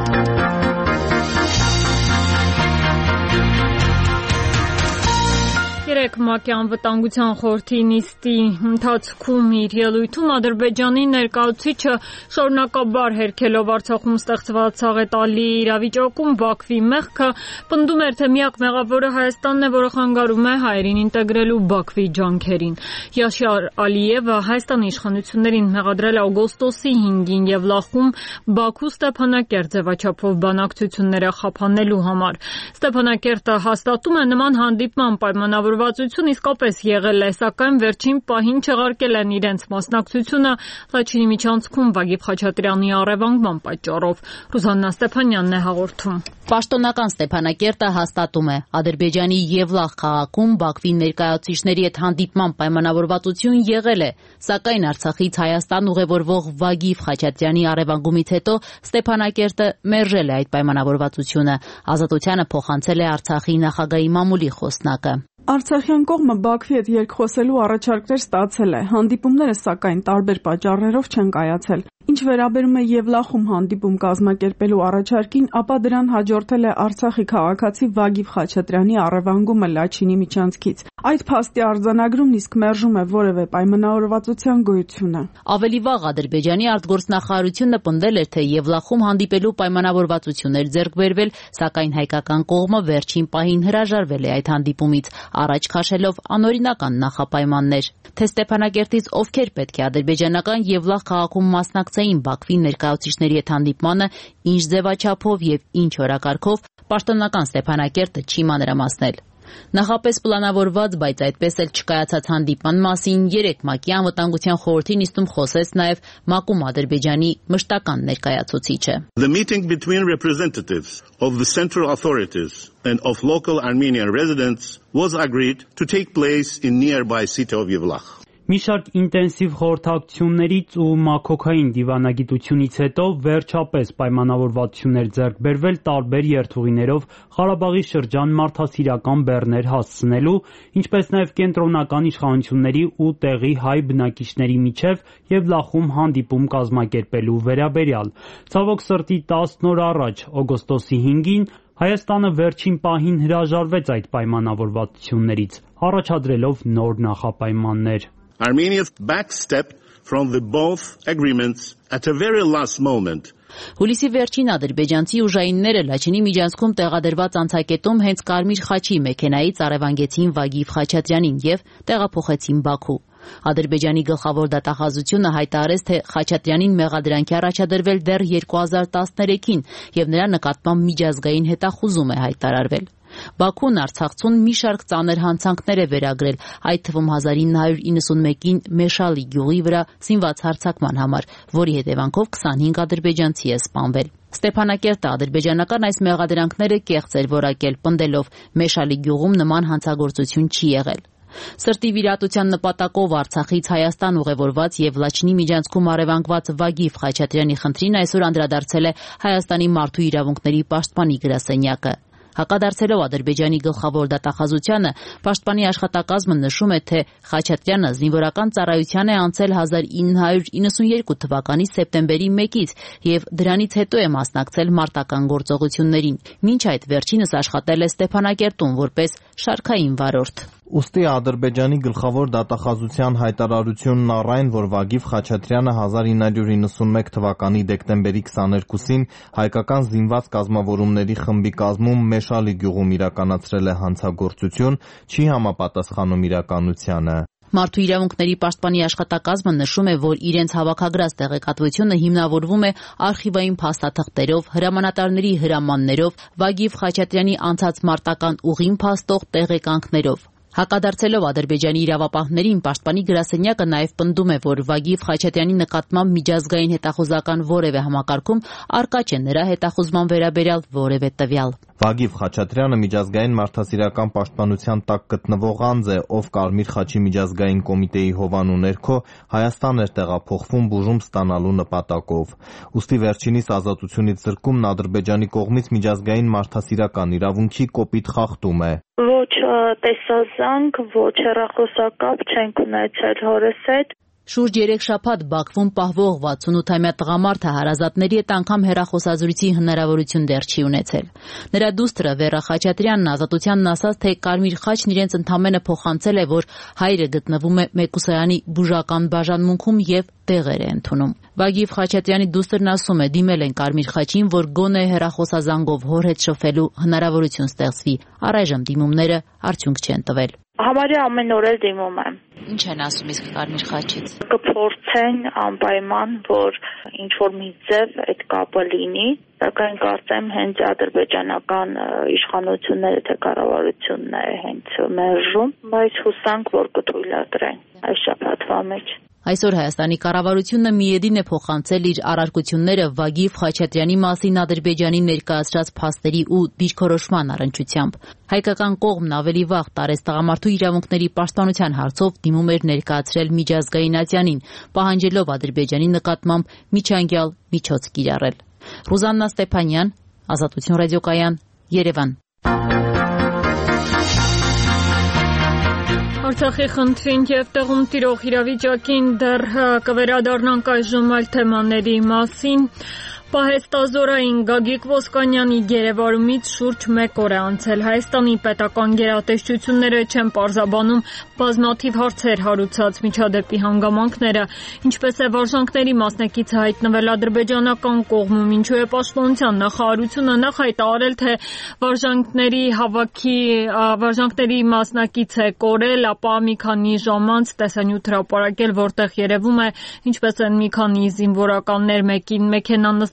Երեք ՄԱԿ-ի անվտանգության խորհրդի նիստի ընթացքում իր ելույթում Ադրբեջանի ներկայացուցիչը շարունակաբար հերքելով Արցախում ստեղծված աղետալի իրավիճակում Բաքվի մեղքը, պնդում էր, թե միակ մեղավորը Հայաստանն է, որը խանգարում է հայերին ինտեգրելու Բաքվի ջանքերին։ Յաշար Ալիևը Հայաստանի իշխանություններին մեղադրել օգոստոսի հինգին Եվլախում Բաքու Ստեփանակերտ ձևաչափով բանակցությունները խափանելու համար։ Ստեփանակերտը հաստատում է նման հանդիպման պայմանավորվածություն իսկապես եղել է, սակայն վերջին պահին չեղարկել են իրենց մասնակցությունը Լաչինի միջանցքում Վագիվ Խաչատրյանի առևանգման պատճառով։ Ռուզաննա Ստեփանյանն է հաղորդում։ Պաշտոնական Ստեփանակերտը հաստատում է Ադրբեջանի Եվլախ քաղաքում Բաքվի ներկայացուցիչների հետ հանդիպման պայմանավորվածություն եղել է, սակայն Արցախից Հայաստան ուղևորվող Վագիվ Խաչատրյանի առևանգումից հետո Ստեփանակերտը մերժել է այդ պայմանավորվածությունը։ Ազատությանը փոխանցել է Արցախի նախագահի մամուլի խոսնակը։ Արցախյան կողմը Բաքվի հետ երկխոսելու առաջարկներ ստացել է, հանդիպումները սակայն տարբեր պատճառներով չեն կայացել։ Ինչ վերաբերում է Եվլախում հանդիպում կազմակերպելու առաջարկին, ապա դրան հաջորդել է Արցախի քաղաքացի Վագիվ Խաչատրյանի առևանգումը Լաչինի միջանցքից։ Այդ փաստի արձանագրումն իսկ մերժում է որևէ պայմանավորվածության գոյությունը։ Ավելի վաղ Ադրբեջանի արտգործնախարարությունը պնդել էր, թե Եվլախում հանդիպելու պայմանավորվածություններ ձեռք բերվել, սակայն հայկական կողմը վերջին պահին հրաժարվել է այդ հանդիպումից, առաջ քաշելով անօրինական նախապայմաններ։ Թե Ստեփանակերտից ովքեր պետք է ադրբեջանական Եվլախ քաղաքում մասնակցեին Բաքվի ներկայացուցիչների հետ հանդիպմանը, ինչ ձևաչափով եւ ինչ օրակարգով, պաշտոնական Ստեփանակերտը չի մանրամասնել։ Նախապես պլանավորված, բայց այդպես էլ չկայացած հանդիպման մասին երեկ ՄԱԿ-ի անվտանգության խորհրդի նիստում խոսեց նաև ՄԱԿ-ում Ադրբեջանի մշտական ներկայացուցիչը. The meeting between representatives of the central authorities and of local Armenian residents was agreed to take place in nearby city of Yevlakh. Մի շարք ինտենսիվ խորհրդակցություններից ու մաքոքային դիվանագիտությունից հետո վերջապես պայմանավորվածություններ ձեռք բերվել տարբեր երթուղիներով Ղարաբաղի շրջան մարդասիրական բեռներ հասցնելու, ինչպես նաև կենտրոնական իշխանությունների ու տեղի հայ բնակիչների միջև Եվլախում հանդիպում կազմակերպելու վերաբերյալ։ Ցավոք սրտի տասն օր առաջ, օգոստոսի հինգին, Հայաստանը վերջին պահին հրաժարվեց այդ պայմանավորվածություններից, առաջադրելով նոր նախապայմաններ։ Armenia backstepped from the both agreements at a very last moment. Հուլիսի վերջին ադրբեջանցի ուժայինները Լաչինի միջանցքում տեղադրված անցակետում հենց Կարմիր խաչի մեքենայից առևանգեցին Վագիվ Խաչատրյանին եւ տեղափոխեցին Բաքու։ Ադրբեջանի գլխավոր դատախազությունը հայտարարեց, թե Խաչատրյանին մեղադրանքի առաջադրվել դեռ երկու հազար տասներեքին եւ նրա նկատմամբ միջազգային հետախուզում է հայտարարվել։ Բաքուն Արցախցուն մի շարք ծանր հանցանքներ է վերագրել, այդ թվում հազար ինը հարյուր իննսունմեկին Մեշալի գյուղի վրա զինված հարձակման համար, որի հետևանքով քսանհինգ ադրբեջանցի է սպանվել։ Ստեփանակերտը ադրբեջանական այս մեղադրանքները կեղծ էր որակել, պնդելով Մեշալի գյուղում նման հանցագործություն չի եղել։ Սրտի վիրատության նպատակով Արցախից Հայաստան ուղևորված եւ Լաչինի միջանցքում առևանգված Վագիվ Խաչատրյանի խնդրին այսօր անդրադարձել է Հայաստանի մարդու իրավունքների պաշտպանի գրասենյակը։ Հակադարձելով Ադրբեջանի գլխավոր դատախազությանը, պաշտպանի աշխատակազմը նշում է, թե Խաչատրյանը զինվորական ծառայության է անցել հազար ինը հարյուր իննսունյերկու թվականի սեպտեմբերի մեկից եւ դրանից հետո է մասնակցել մարտական գործողություններին։ Մինչ այդ վերջինս աշխատել է Ստեփանակերտում որպես շարքային վարորդ։ Ուստի Ադրբեջանի գլխավոր դատախազության հայտարարությունն առ այն, որ Վագիվ Խաչատրյանը հազար ինը հարյուր իննսունմեկ թվականի դեկտեմբերի քսաներկուսին հայկական զինված կազմավորումների խմբի կազմում Մեշալի գյուղում իրականացրել է հանցագործություն, չի համապատասխանում իրականությանը։ Մարդու իրավունքների պաշտպանի աշխատակազմը նշում է, որ իրենց հավաքագրած տեղեկատվությունը հիմնավորվում է արխիվային փաստաթղթերով, հրամանատարների հրամաններով, Վագիվ Խաչատրյանի անցած մարտական ուղին փաստող տեղեկանքներով։ Հակադարձելով Ադրբեջանի իրավապահներին, պաշտպանի գրասենյակը նաև պնդում է, որ Վագիվ Խաչատրյանի նկատմամբ միջազգային հետախուզական որևէ համակարգում առկա չէ նրա հետախուզման վերաբերյալ որևէ տվյալ։ Վագիվ Խաչատրյանը միջազգային մարդասիրական պաշտպանության տակ գտնվող անձ է, ով Կարմիր խաչի միջազգային կոմիտեի հովանու ներքո Հայաստան էր տեղափոխվում բուժում ստանալու նպատակով։ Ուստի վերջինիս ազատությունից զրկումն Ադրբեջանի կողմից միջազգային մարդասիրական իրավունքի կոպիտ խախտում է։ Ոչ տեսազանք, ոչ հեռախոսակապ չենք ունեցել հորս հետ։ Շուրջ երեք շաբաթ Բաքվում պահվող վաթսունութամյա տղամարդը հարազատների հետ անգամ հեռախոսազրույցի հնարավորություն դեռ չի ունեցել։ Նրա դուստրը Վերա Խաչատրյանն ազատությանն ասաց, թե Կարմիր խաչն իրենց ընդամենը փոխանցել է, որ հայրը գտնվում է Մեկուսայանի բուժական բաժանմունքում եւ տեղեր է ընդունում։ Վագիվ Խաչատրյանի դուստրն ասում է, դիմել են Կարմիր խաչին, որ գոնե հեռախոսազանգով հոր հետ շփվելու հնարավորություն ստեղծվի։ Առայժմ դիմումները արդյունք չեն տվել։ Համարյա ամեն օր էլ դիմում եմ։ Ինչ են ասում իսկ Կարմիր խաչից։ Կփորձեն անպայման, որ ինչ որ մի ձև այդ կապը լինի, սակայն կարծեմ հենց ադրբեջանական իշխանությունները թե կառավարությունն է հենց մերժում, բայց հուսանք, որ կթույլատրեն այս շաբաթվա մեջ։ Այսօր Հայաստանի կառավարությունը միեդին է փոխանցել իր առարկությունները Վագիվ Խաչատրյանի մասին Ադրբեջանի ներկայացրած փաստերի ու դիրքորոշման առնչությամբ։ Հայկական կողմն ավելի վաղ տարեց տղամարդու իրավունքների պաշտպանության հարցով դիմում էր ներկայացրել միջազգային ատյանին, պահանջելով Ադրբեջանի նկատմամբ միջանկյալ միջոց կիրառել։ Ռուզաննա Ստեփանյան, Ազատություն ռադիոկայան, Երևան։ Արցախի խնդրին եւ տեղում տիրող իրավիճակին դեռ կվերադառնանք այժմ այլ թեմաների մասին։ Պահեստազորային Գագիկ Ոսկանյանի գերեվարումից շուրջ մեկ օր է անցել։ Հայաստանի պետական գերատեսչությունները չեն պարզաբանում բազմաթիվ հարցեր հարուցած միջադեպի հանգամանքները, ինչպես է վարժանքների մասնակիցը հայտնվել ադրբեջանական կողմում, ինչու է պաշտպանության նախարարությունը նախ հայտարարել, թե վարժանքների հավաքի վարժանքների մասնակից է կորել, ապա մի քանի ժամ անց տեսանյութ հրապարակել, որտեղ երևում է, ինչպես են մի քանի զինվորականներ մեկին մեքենա նստել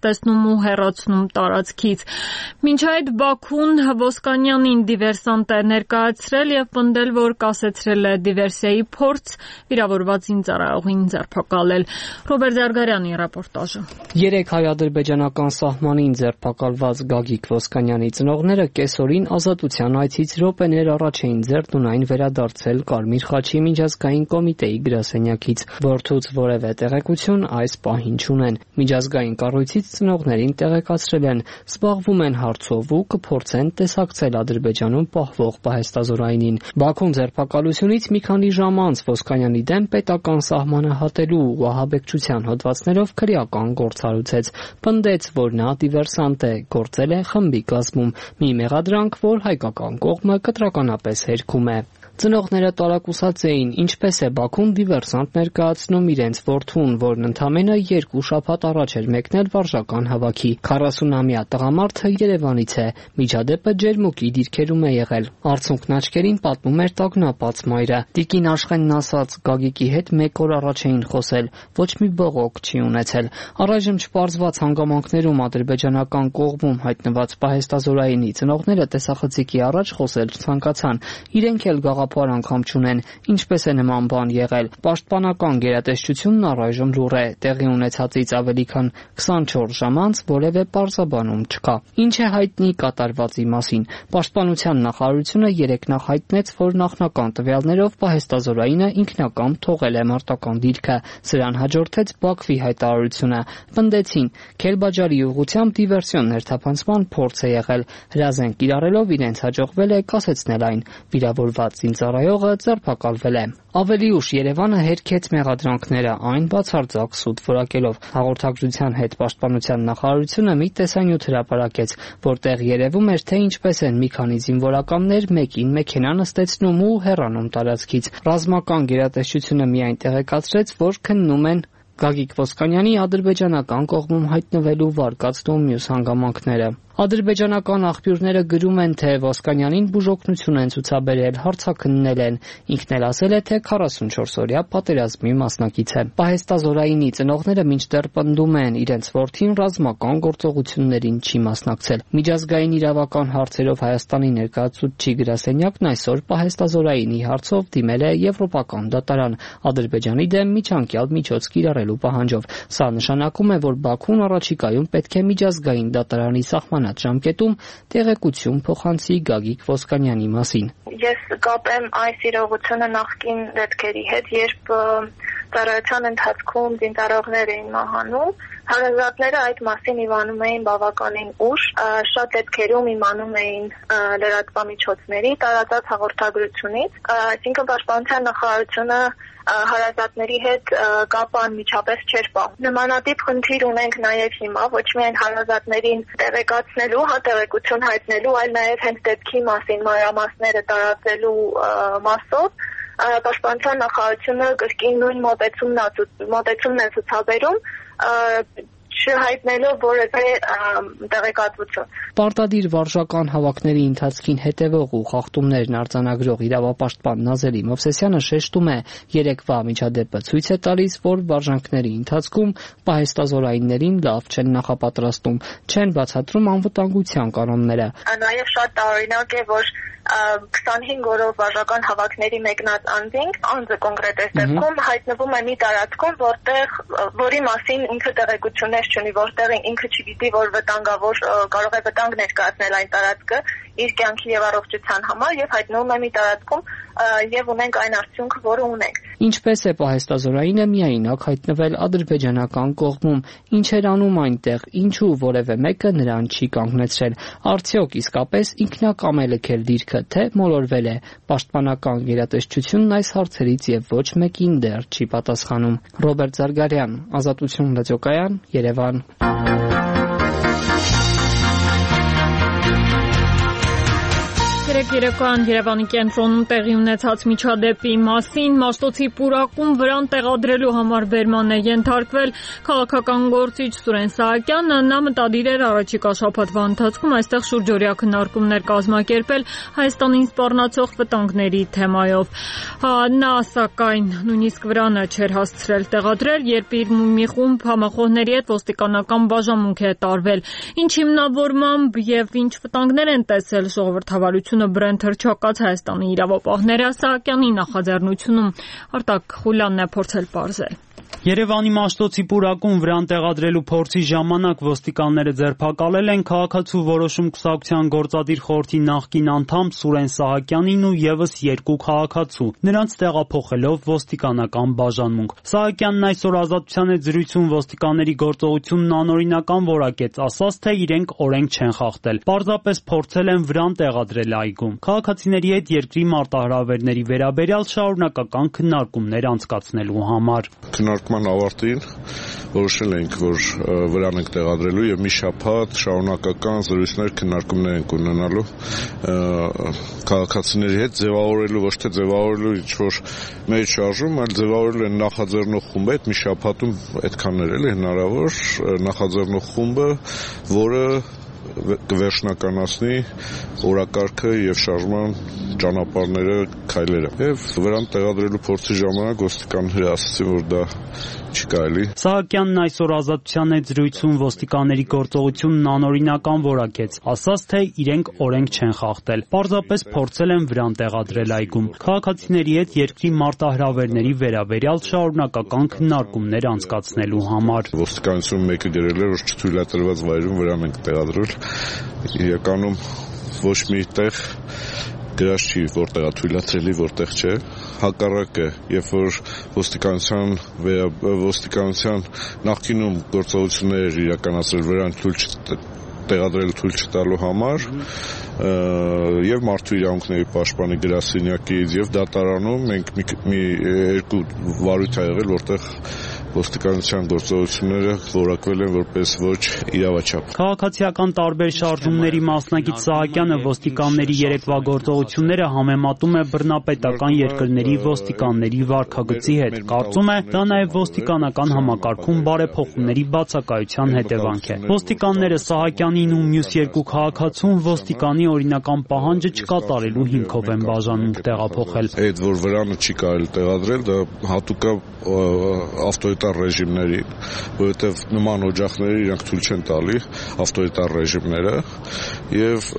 նախատեսնում ու հեռացնում տարածքից։ Մինչ այդ Բաքուն Ոսկանյանին դիվերսանտ է ներկայացրել եւ պնդել, որ կասեցրել է դիվերսիայի փորձ, վիրավորված զինծառայողին ձերբակալել։ Ռոբերտ Զարգարյանի ռեպորտաժը։ Երեք հայ-ադրբեջանական սահմանին ձերբակալված Գագիկ Ոսկանյանի ծնողները կեսօրին Ազատության այցից րոպեներ առաջ էին ձեռնունայն վերադարձել Կարմիր խաչի միջազգային կոմիտեի գրասենյակից։ Որդուց որևէ տեղեկություն այս պահին չունեն։ Միջազգային կառույցից ծնողներին տեղեկացրել են, զբաղվում են հարցով ու կփորձեն տեսակցել Ադրբեջանում պահվող պահեստազորայինին։ Բաքուն ձերբակալությունից մի քանի ժամ անց Ոսկանյանի դեմ պետական սահմանը հատելու ու ահաբեկչության հոդվածներով քրեական գործ հարուցեց։ Պնդեց, որ նա դիվերսանտ է, գործել է խմբի կազմում, մի մեղադրանք, որ հայկական կողմը կտրականապես հերքում է։ Ծնողները տարակուսած էին, ինչպես է Բաքուն դիվերսանտ ներկայացնում իրենց որդուն, որն ընդամենը երկու շաբաթ առաջ էր մեկնել վարժական հավաքի։ քառասունամյա տղամարդը Երևանից է, միջադեպը ջերմուկի դիրքերում է եղել։ Արցունքն աչքերին պատմում էր տագնապած մայրը։ Տիկին Աշխենն ասաց, Գագիկի հետ մեկ օր առաջ էին խոսել, ոչ մի բողոք չի ունեցել։ Առայժմ չպարզված հանգամանքներում ադրբեջանական կողմում հայտնված պահեստազորայինի ծնողները տեսախցիկի առաջ խոսել չցանկացան։ Իրենք էլ գաղափար անգամ չունեն, ինչպես է նման բան եղել։ Պաշտպանական գերատեսչությունն առայժմ լուռ է, տեղի ունեցածից ավելի քան քսանչորս ժամ անց որևէ պարզաբանում չկա։ Ինչ է հայտնի կատարվածի մասին։ Պաշտպանության նախարարությունը երեկ նախ հայտնեց, որ նախնական տվյալներով պահեստազորայինը ինքնակամ թողել է մարտական դիրքը։ Սրան հաջորդեց Բաքվի հայտարարությունը։ Պնդեցին, Քելբաջարի ուղղությամբ դիվերսիոն ներթափանցման փորձ է եղել։ Հրազեն կիրառելով իրենց հաջողվել է կասեցնել այն։ Վիրավորված զինծառայողը ձերբակալվել է։ Ավելի ուշ Երևանը հերքեց մեղադրանքները, այն բացարձակ սուտ որակելով։ Հաղորդակցության հետ պաշտպանության նախարարությունը մի տեսանյութ հրապարակեց, որտեղ երևում էր, թե ինչպես են մի քանի զինվորականներ մեկին մեքենա նստեցնում ու հեռանում տարածքից։ Ռազմական գերատեսչությունը միայն տեղեկացրեց, որ քննում են Գագիկ Ոսկանյանի ադրբեջանական կողմում հայտնվելու վարկածն ու մյուս հանգամանքները։ Ադրբեջանական աղբյուրները գրում են, թե Ոսկանյանին բուժօգնություն են ցուցաբերել, հարցաքննել են։ Ինքն էլ ասել է, թե քառասունչորս օրյա պատերազմի մասնակից է։ Պահեստազորայինի ծնողները մինչդեռ պնդում են, իրենց որդին ռազմական գործողություններին չի մասնակցել։ Միջազգային իրավական հարցերով Հայաստանի ներկայացուցիչ գրասենյակն այսօր պահեստազորայինի հարցով դիմել է Եվրոպական դատարան Ադրբեջանի դեմ միջանկյալ միջոց կիրառելու պահանջով։ Սա նշանակում է, որ Բաքուն առաջիկայում պետք է միջազգային դատարանի սահմանած ժամկետում տեղեկություն փոխանցի Գագիկ Ոսկանյանի մասին։ Ես կապեմ այս իրողությունը նախկին դեպքերի հետ, երբ ծառայության ընթացքում զինծառայողներ էին մահանում, հարազատները այդ մասին իմանում էին բավականին ուշ, շատ դեպքերում իմանում էին լրատվամիջոցների տարածած հաղորդագրությունից, այսինքն պաշտպանության նախարարությունը հարազատների հետ կապը անմիջապես չէր պահում։ Նմանատիպ խնդիր ունենք նաև հիմա, ոչ միայն հարազատներին տեղեկացնելու, հա տեղեկություն հայտնելու, այլ նաև հենց դեպքի մասին մանրամասները տարածելու մասով պաշտպանության նախարարությունը կրկին նույն մոտեցումն է ցուցաբերում, չհայտնելով որևէ տեղեկատվություն։ Պարտադիր վարժական հավաքների ընթացքին հետևող ու խախտումներն արձանագրող իրավապաշտպան Նազելի Մովսեսյանը շեշտում է, երեկվա միջադեպը ցույց է տալիս, որ վարժանքների ընթացքում պահեստազորայիններին լավ չեն նախապատրաստում, չեն բացատրում անվտանգության կանոնները։ Նաև շատ տարօրինակ է, որ քսանհինգ օրով վարժական հավաքների մեկնած անձինք, անձը կոնկրետ այս դեպքում հայտնվում է մի տարածքում, որտեղ որի մասին ինքը տեղեկություններ չունի, որտեղ ինքը չգիտի, որ վտանգավոր կարող է վտանգ ներկայացնել այն տարածքը իր կյանքի եւ առողջության համար եւ հայտնվում է մի տարածքում եւ ունենք այն արդյունքը, որը ունենք։ Ինչպես է պահեստազորայինը միայնակ հայտնվել ադրբեջանական կողմում, ինչ էր անում այնտեղ, ինչու որևէ մեկը նրան չի կանգնեցրել։ Արդյոք իսկապես ինքնակամ է լքել դիրքը, թե մոլորվել է։ Պաշտպանական գերատեսչությունն այս հարցերից եւ ոչ մեկին դեռ չի պատասխանում։ Ռոբերտ Զարգարյան, Ազատություն ռադիոկայան, Երևան։ երեկ երեկոյան Երևանի կենտրոնում տեղի ունեցած միջադեպի մասին Մաշտոցի պուրակում վրան տեղադրելու համար բերման է ենթարկվել քաղաքական գործիչ Սուրեն Սահակյանը։ Նա մտադիր էր առաջիկա շաբաթվա ընթացքում այստեղ շուրջօրյա քննարկումներ կազմակերպել Հայաստանին սպառնացող վտանգների թեմայով։ Նա սակայն նույնիսկ վրանը չէր հասցրել տեղադրել, երբ իր մի խումբ համախոհների հետ ոստիկանական բաժանմունք է տարվել։ Ինչ հիմնավորմամբ եւ ինչ վտանգներ են տեսել ժողովրդավարությունը Բրենթ հռչակած Հայաստանի իրավապահները, Սահակյանի նախաձեռնությունում Արտակ Խուլյանն է փորձել պարզել։ Երևանի Մաշտոցի պուրակում վրան տեղադրելու փորձի ժամանակ ոստիկանները ձերբակալել են քաղաքացու որոշում կուսակցության գործադիր խորհրդի նախկին անդամ Սուրեն Սահակյանին ու եւս երկու քաղաքացու, նրանց տեղափոխելով ոստիկանական բաժանմունք։ Սահակյանն այսօր Ազատության հետ զրույցում ոստիկանների գործողությունն անօրինական որակեց, ասաց, թե իրենք օրենք չեն խախտել, պարզապես փորձել են վրան տեղադրել այգում։ Քաղաքացիների հետ երկրի մարտահրավերների վերաբերյալ շարունակական քննարկումներ անցկացնելու համար։ Քննարկման ավարտին որոշել ենք, որ վրան ենք տեղադրելու եւ մի շաբաթ շարունակական զրույցներ, քննարկումներ ենք ունենալու քաղաքացիների հետ, ձևավորելու, ոչ թե ձևավորելու ինչ-որ մեր շարժում, այլ ձևավորելու են նախաձեռնող խումբը, այդ մի շաբաթում այդքաններ էլ հնարավոր նախաձեռնող խումբը, որը կվերջնականացնի օրակարգը եւ շարժման ճանապարհները, քայլերը։ Եվ վրան տեղադրելու փորձի ժամանակ ոստիկանները ասացին, որ դա չի կարելի։ Սահակյանն այսօր Ազատության հետ զրույցում ոստիկանների գործողությունն անօրինական որակեց, ասաց, թե իրենք օրենք չեն խախտել, պարզապես փորձել են վրան տեղադրել այգում։ Քաղաքացիների հետ երկրի մարտահրավերների վերաբերյալ շարունակական քննարկումներ անցկացնելու համար։ Ոստիկանությունը մեկը գրել է, որ չթույլատրված վայրում վրան ենք տեղադրել։ Իրականում ոչ մի տեղ գրած չի, որտեղ է թույլատրելի, որտեղ չէ։ Հակառակը, երբ որ ոստիկանության ոստիկանության նախկինում գործողություններ իրականացրել վրան թույլ տեղադրել թույլ չտալու համար եւ մարդու իրավունքների պաշտպանի գրասենյակից եւ դատարանում մենք մի երկու վարույթ ա եղել, որտեղ ոստիկանության գործողությունները որակվել են որպես ոչ իրավաչափ։ Քաղաքացիական տարբեր շարժումների մասնակից Սահակյանը ոստիկանների երեկվա գործողությունները համեմատում է բռնապետական երկրների ոստիկանների վարքագծի հետ։ Կարծում է, դա նաև ոստիկանական համակարգում բարեփոխումների բացակայության հետևանք է։ Ոստիկանները Սահակյանին ու մյուս երկու քաղաքացուն ոստիկանի օրինական պահանջը չկատարելու հիմքով են բաժանմունք տեղափոխել։ Այդ որ վրանը չի կարելի տեղադրել, դա հատուկ է ավտորիտար ռեժիմներին, որովհետև նման օջախները իրանք թույլ չեն տալի ավտորիտար ռեժիմները, եւ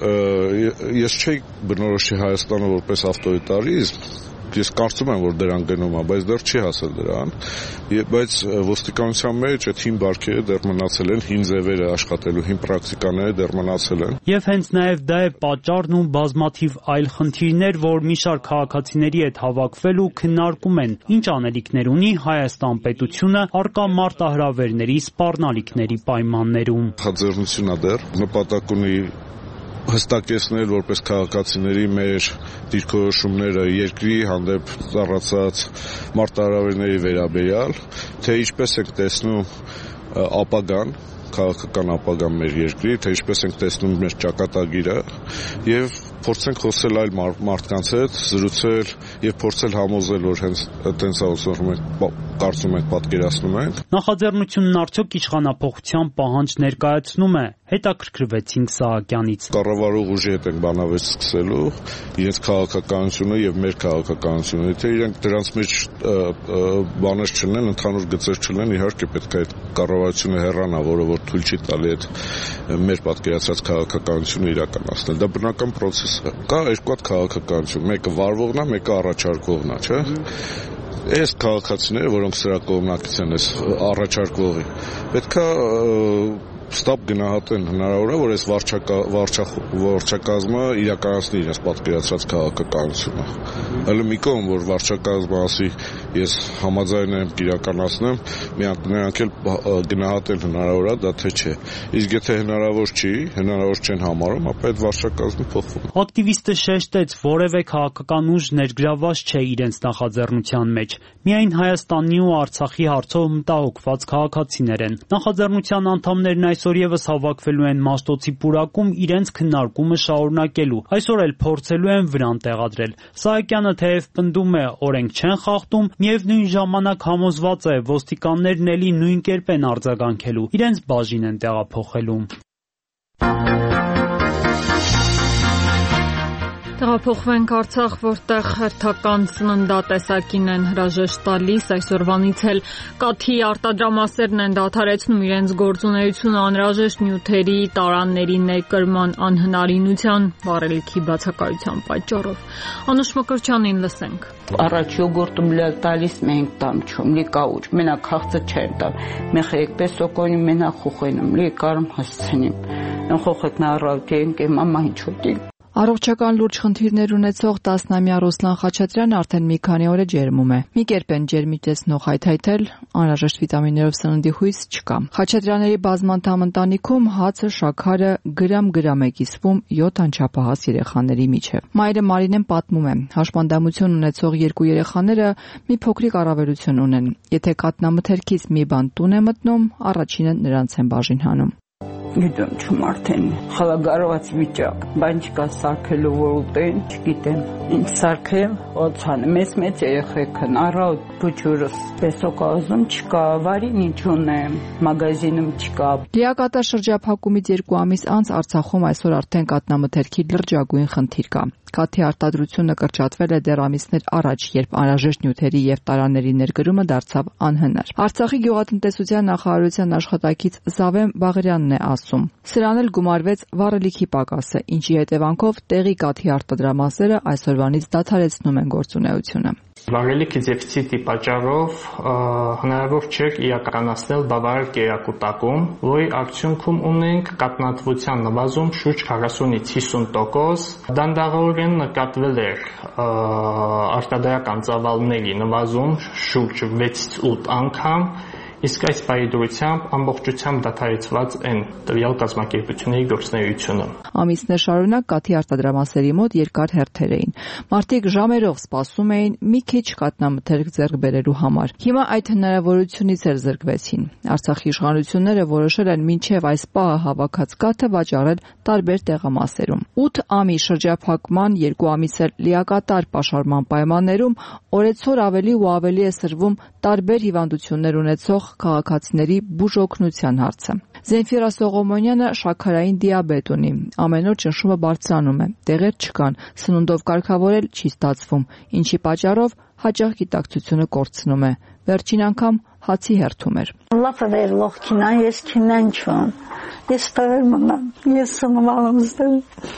ես չէի բնորոշի Հայաստանը որպես ավտորիտարիզմ, ես կարծում եմ, որ դրան գնում է, բայց դեռ չի հասել դրան, բայց ոստիկանության մեջ այդ հին բարքերը դեռ մնացել են, հին ձևերը աշխատելու, հին պրակտիկաները դեռ մնացել են։ Եվ հենց նաև դա է պատճառն ու բազմաթիվ այլ խնդիրներ, որ մի շարք քաղաքացիների հետ հավաքվել ու քննարկում են, ինչ անելիքներ ունի Հայաստան պետությունը առկա մարտահրավերների սպառնալիքների պայմաններում։ Նախաձեռնությունն է դեռ նպատակ ունի հստակեցնել որպես քաղաքացիների մեր դիրքորոշումները երկրի հանդեպ ծառացած մարտահրավերների վերաբերյալ, թե ինչպես ենք տեսնում ապագան, քաղաքական ապագան մեր երկրի, թե ինչպես ենք տեսնում մեր ճակատագիրը եւ փորձենք խոսել այլ մարդկանց հետ, զրուցել եւ փորձել համոզել, որ հենց այդպես ուսուցում ենք, կարծում ենք, պատկերացնում ենք։ Նախաձեռնությունն արդյոք իշխանապողության պահանջ ներկայացնում է, հետաքրքրվեցինք Սահակյանից։ Կառավարող ուժի հետ ենք բանավեճ սկսելու, իրենց քաղաքականությունը եւ մեր քաղաքականությունը, թե իրենք դրանց մեջ բաներ չունեն, ընդհանուր գծեր չունեն, իհարկե պետք է այդ կառավարությունը հեռանա, որը որ թույլ չի տալի այդ մեր պատկերացած քաղաքականությունը իրականացնել։ Դա բնական process է։ Կա երկու հատ քաղաքականություն, մեկը վարվողն է, մեկը առաջարկողն է, չէ՞։ Այս քաղաքացիները, որոնք սրա կողմնակից են այս առաջարկողի, պետք է ստապ գնահատեն հնարավոր է, որ այս վարչակազմը իրականացնի իրենց պատկերացրած քաղաքականությունը։ Հələ մի կողմ, որ վարչակազմը ասի, ես համաձայն եմ իրականացնեմ, նրանք էլ գնահատել հնարավոր է, դա թե չէ։ Իսկ եթե հնարավոր չի, հնարավոր չեն համարում, ապա այդ վարչակազմը փոխվում է։ Ակտիվիստը շեշտեց, որևէ քաղաքական ուժ ներգրավված չէ իրենց նախաձեռնության մեջ։ Միայն Հայաստանի ու Արցախի հարցով մտահոգված քաղաքացիներ են։ Նախաձեռնության անդամներն այս այսօր եւս հավաքվելու են Մաշտոցի պուրակում իրենց քննարկումը շարունակելու։ Այսօր էլ փորձելու են վրան տեղադրել։ Սահակյանը թեև պնդում է օրենք չեն խախտում, միևնույն ժամանակ համոզված է ոստիկաններն էլի նույն կերպ են արձագանքելու, իրենց բաժին են տեղափոխելու։ Տեղափոխվենք Արցախ, որտեղ հերթական սննդատեսակին են հրաժեշտ տալիս, այսօրվանից էլ կաթի արտադրամասերն են դադարեցնում իրենց գործունեությունը անհրաժեշտ նյութերի տարանների ներկրման անհնարինության վառելիքի բացակայության պատճառով։ Անուշ Մկրտչյանին լսենք։ Առաջ յոգուրտում լել տալիս մենք տամ չում, լի կաուչ, մենակ խաղցը չեր տամ, մեխ եկպես սոկոնի մենակ խուխենում, լի կարմ հասցնիմ, են խոխետ նարավտ ենք եմ ամա հիչոտի։ Առողջական լուրջ խնդիրներ ունեցող տասնամյա Ռուսլան Խաչատրյանը արդեն մի քանի օր է ջերմում է։ Մի կերպ են ջերմի տեսնող հայթայթել, անհրաժեշտ վիտամիններով սննդի հույս չկա։ Խաչատրյանների բազմանդամ ընտանիքում հացը, շաքարը գրամ-գրամ է կիսվում յոթ անչափահաս երեխաների միջև։ Մայրը Մարինեն պատմում է, հաշմանդամություն ունեցող երկու երեխաները մի փոքրիկ առավելություն ունեն։ Եթե կատնամթերքից մի բան տուն է մտնում, առաջինը նրանց են բաժին հանում։ Գիտեմ չում արդեն խաղագարված վիճակ, բան չկա սարքելու որ ուտեն, չգիտեմ, ինչ սարքեմ, օծան, մեծ մեծ երեխեքն, առավոտ փուչուրս, պեսոկա ուզում չկա, վարին ինչ ունեմ, մագազինում չկա։ Լիակատար շրջափակումից երկու ամիս անց Արցախում այսօր արդեն կատնամթերքի լրջագույն խնդիր կա։ Կաթի արտադրությունը կրճատվել է դեռ ամիսներ առաջ, երբ անհրաժեշտ նյութերի եւ տարաների ներկրումը դարձավ անհնար։ Արցախի գյուղատնտեսության նախարարության աշխատակից Զավեն Բաղարյանն է ասում. Սրան էլ գումարվեց վառելիքի պակասը, ինչի հետևանքով տեղի կաթի արտադրամասերը այսօրվանից դադարեցնում են գործունեությունը։ Վառելիքի դեֆիցիտի պատճառով հնարավոր չէ իրականացնել բավարար կերակուտակում, որի արդյունքում ունենք կաթնատվության նվազում շուրջ քառասունից հիսուն տոկոս, դանդաղորեն նկատվել էր արտադրական ծավալների նվազում շուրջ վեցից ութ անգամ, իսկ այս բարեդրությամբ ամբողջությամբ դադարեցված են տվյալ կազմակերպությունների գործունեությունը։ Ամիսներ շարունակ կաթի արտադրամասերի մոտ երկար հերթեր էին։ Մարդիկ ժամերով սպասում էին մի քիչ կատնամթերք ձեռք բերելու համար։ Հիմա այդ հնարավորությունից էլ զրկվեցին։ Արցախի իշխանությունները որոշել են մինչև այս պահը հավաքած կաթը վաճառել տարբեր տեղամասերում։ ութ ամի շրջափակման, երկու ամիս էլ լիակատար պաշարման պայմաններում օրեցօր ավելի ու ավելի է սրվում տարբեր հիվանդություններ ունեցող քաղաքացիների բուժօգնության հարցը։ Զենֆիրա Սողոմոնյանը շաքարային դիաբետ ունի։ Ամեն օր ճնշումը բարձրանում է, տեղեր չկան, սնունդով կարգավորել չի ստացվում, ինչի պատճառով հաճախ գիտակցությունը կորցնում է։ Վերջին անգամ հացի հերթում էր։ Լավ է լոխքինա, ես քինան չեմ։ Ես տվել մնամ, ես սնվալım ստել,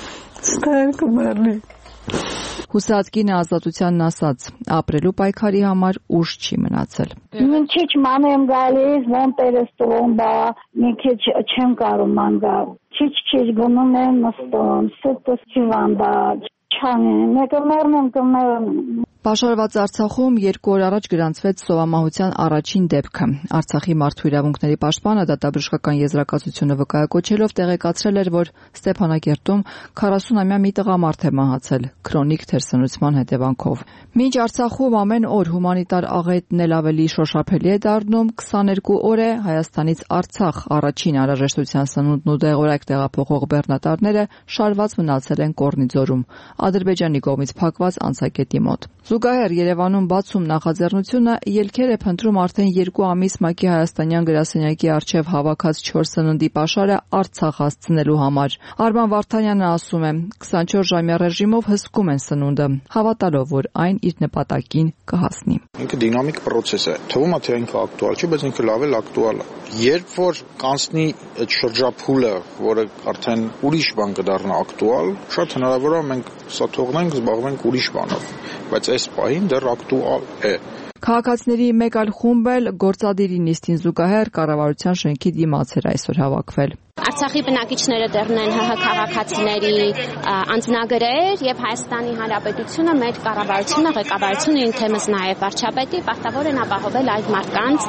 ստել կմեռնի։ Հուսածկինը ազատությանն ասաց, ապրելու պայքարի համար ուժ չի մնացել։ Մի քիչ մանեմ գալիս, ոնտերս տվում բա, մի քիչ չեմ կարում մանգալ։ Քիչ-քիչ գնում եմ նստում, սրտս հիվանդ է, չանեմ, մեկը մեռնեմ, կմեռնեմ։ Պաշարված Արցախում երկու օր առաջ գրանցվեց սովամահության առաջին դեպքը։ Արցախի մարդու իրավունքների պաշտպանը դատաբժշկական եզրակացությունը վկայակոչելով տեղեկացրել էր, որ Ստեփանակերտում քառասունամյա մի տղամարդ է մահացել քրոնիկ թերսնուցման հետևանքով։ Մինչ Արցախում ամեն օր հումանիտար աղետն էլ ավելի շոշափելի է դառնում, քսաներկու օր է Հայաստանից Արցախ առաջին անհրաժեշտության սնունդն ու դեղորայք տեղափոխող բեռնատարները շարված մնացել են Կորնիձորում, Ադրբեջանի կողմից փակված անցակետի մոտ։ Զուգահեռ Երևանում բացում նախաձեռնությունը ելքեր է փնտրում արդեն երկու ամիս ՄԱԿ-ի հայաստանյան գրասենյակի առջև հավաքած չոր սննդի պաշարը Արցախ հասցնելու համար։ Արման Վարդանյանը ասում է, քսանչորս ժամյա ռեժիմով հսկում են սնունդը, հավատալով, որ այն իր նպատակին կհասնի։ Ինքը դինամիկ process է։ Թվում է, թե ինքը ակտուալ չի, բայց ինքը լավ էլ ակտուալ է։ Երբ որ կանցնի այդ շրջափուլը, որը արդեն ուրիշ բան կդառնա ակտուալ, շատ հնարավոր է մենք սա թողնենք, զբաղվենք ուրիշ բանով, բայց այս պահին դեռ ակտուալ է։ Քաղաքացիների մեկ այլ խումբ էլ գործադիրի նիստին զուգահեռ կառավարության շենքի դիմաց էր այսօր հավաքվել։ Արցախի բնակիչները դեռ ունեն ՀՀ քաղաքացիների անձնագրեր եւ Հայաստանի Հանրապետությունը մեր կառավարությունը ղեկավարությունը ինքնեմս նաեւ վարչապետի պարտավոր են ապահովել այդ մարդկանց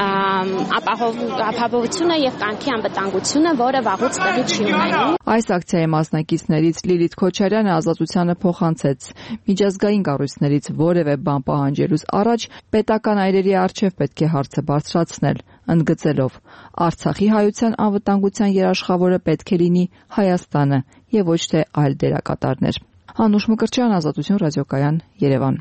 ապահովությունը եւ կյանքի անվտանգությունը, որը վաղուց տեղի չի ունենում։ Այս ակցիայի մասնակիցներից Լիլիթ Քոչարյանը ազատությանը փոխանցեց. միջազգային կառույցներից որևէ բան պահանջելուց առաջ պետական այրերի առջև պետք է հարցը բարձրացնել։ ընդգծելով. Արցախի հայության անվտանգության երաշխավորը պետք է լինի Հայաստանը եւ ոչ թե այլ դերակատարներ։ Անուշ Մկրտչյան, Ազատություն ռադիոկայան, Երևան։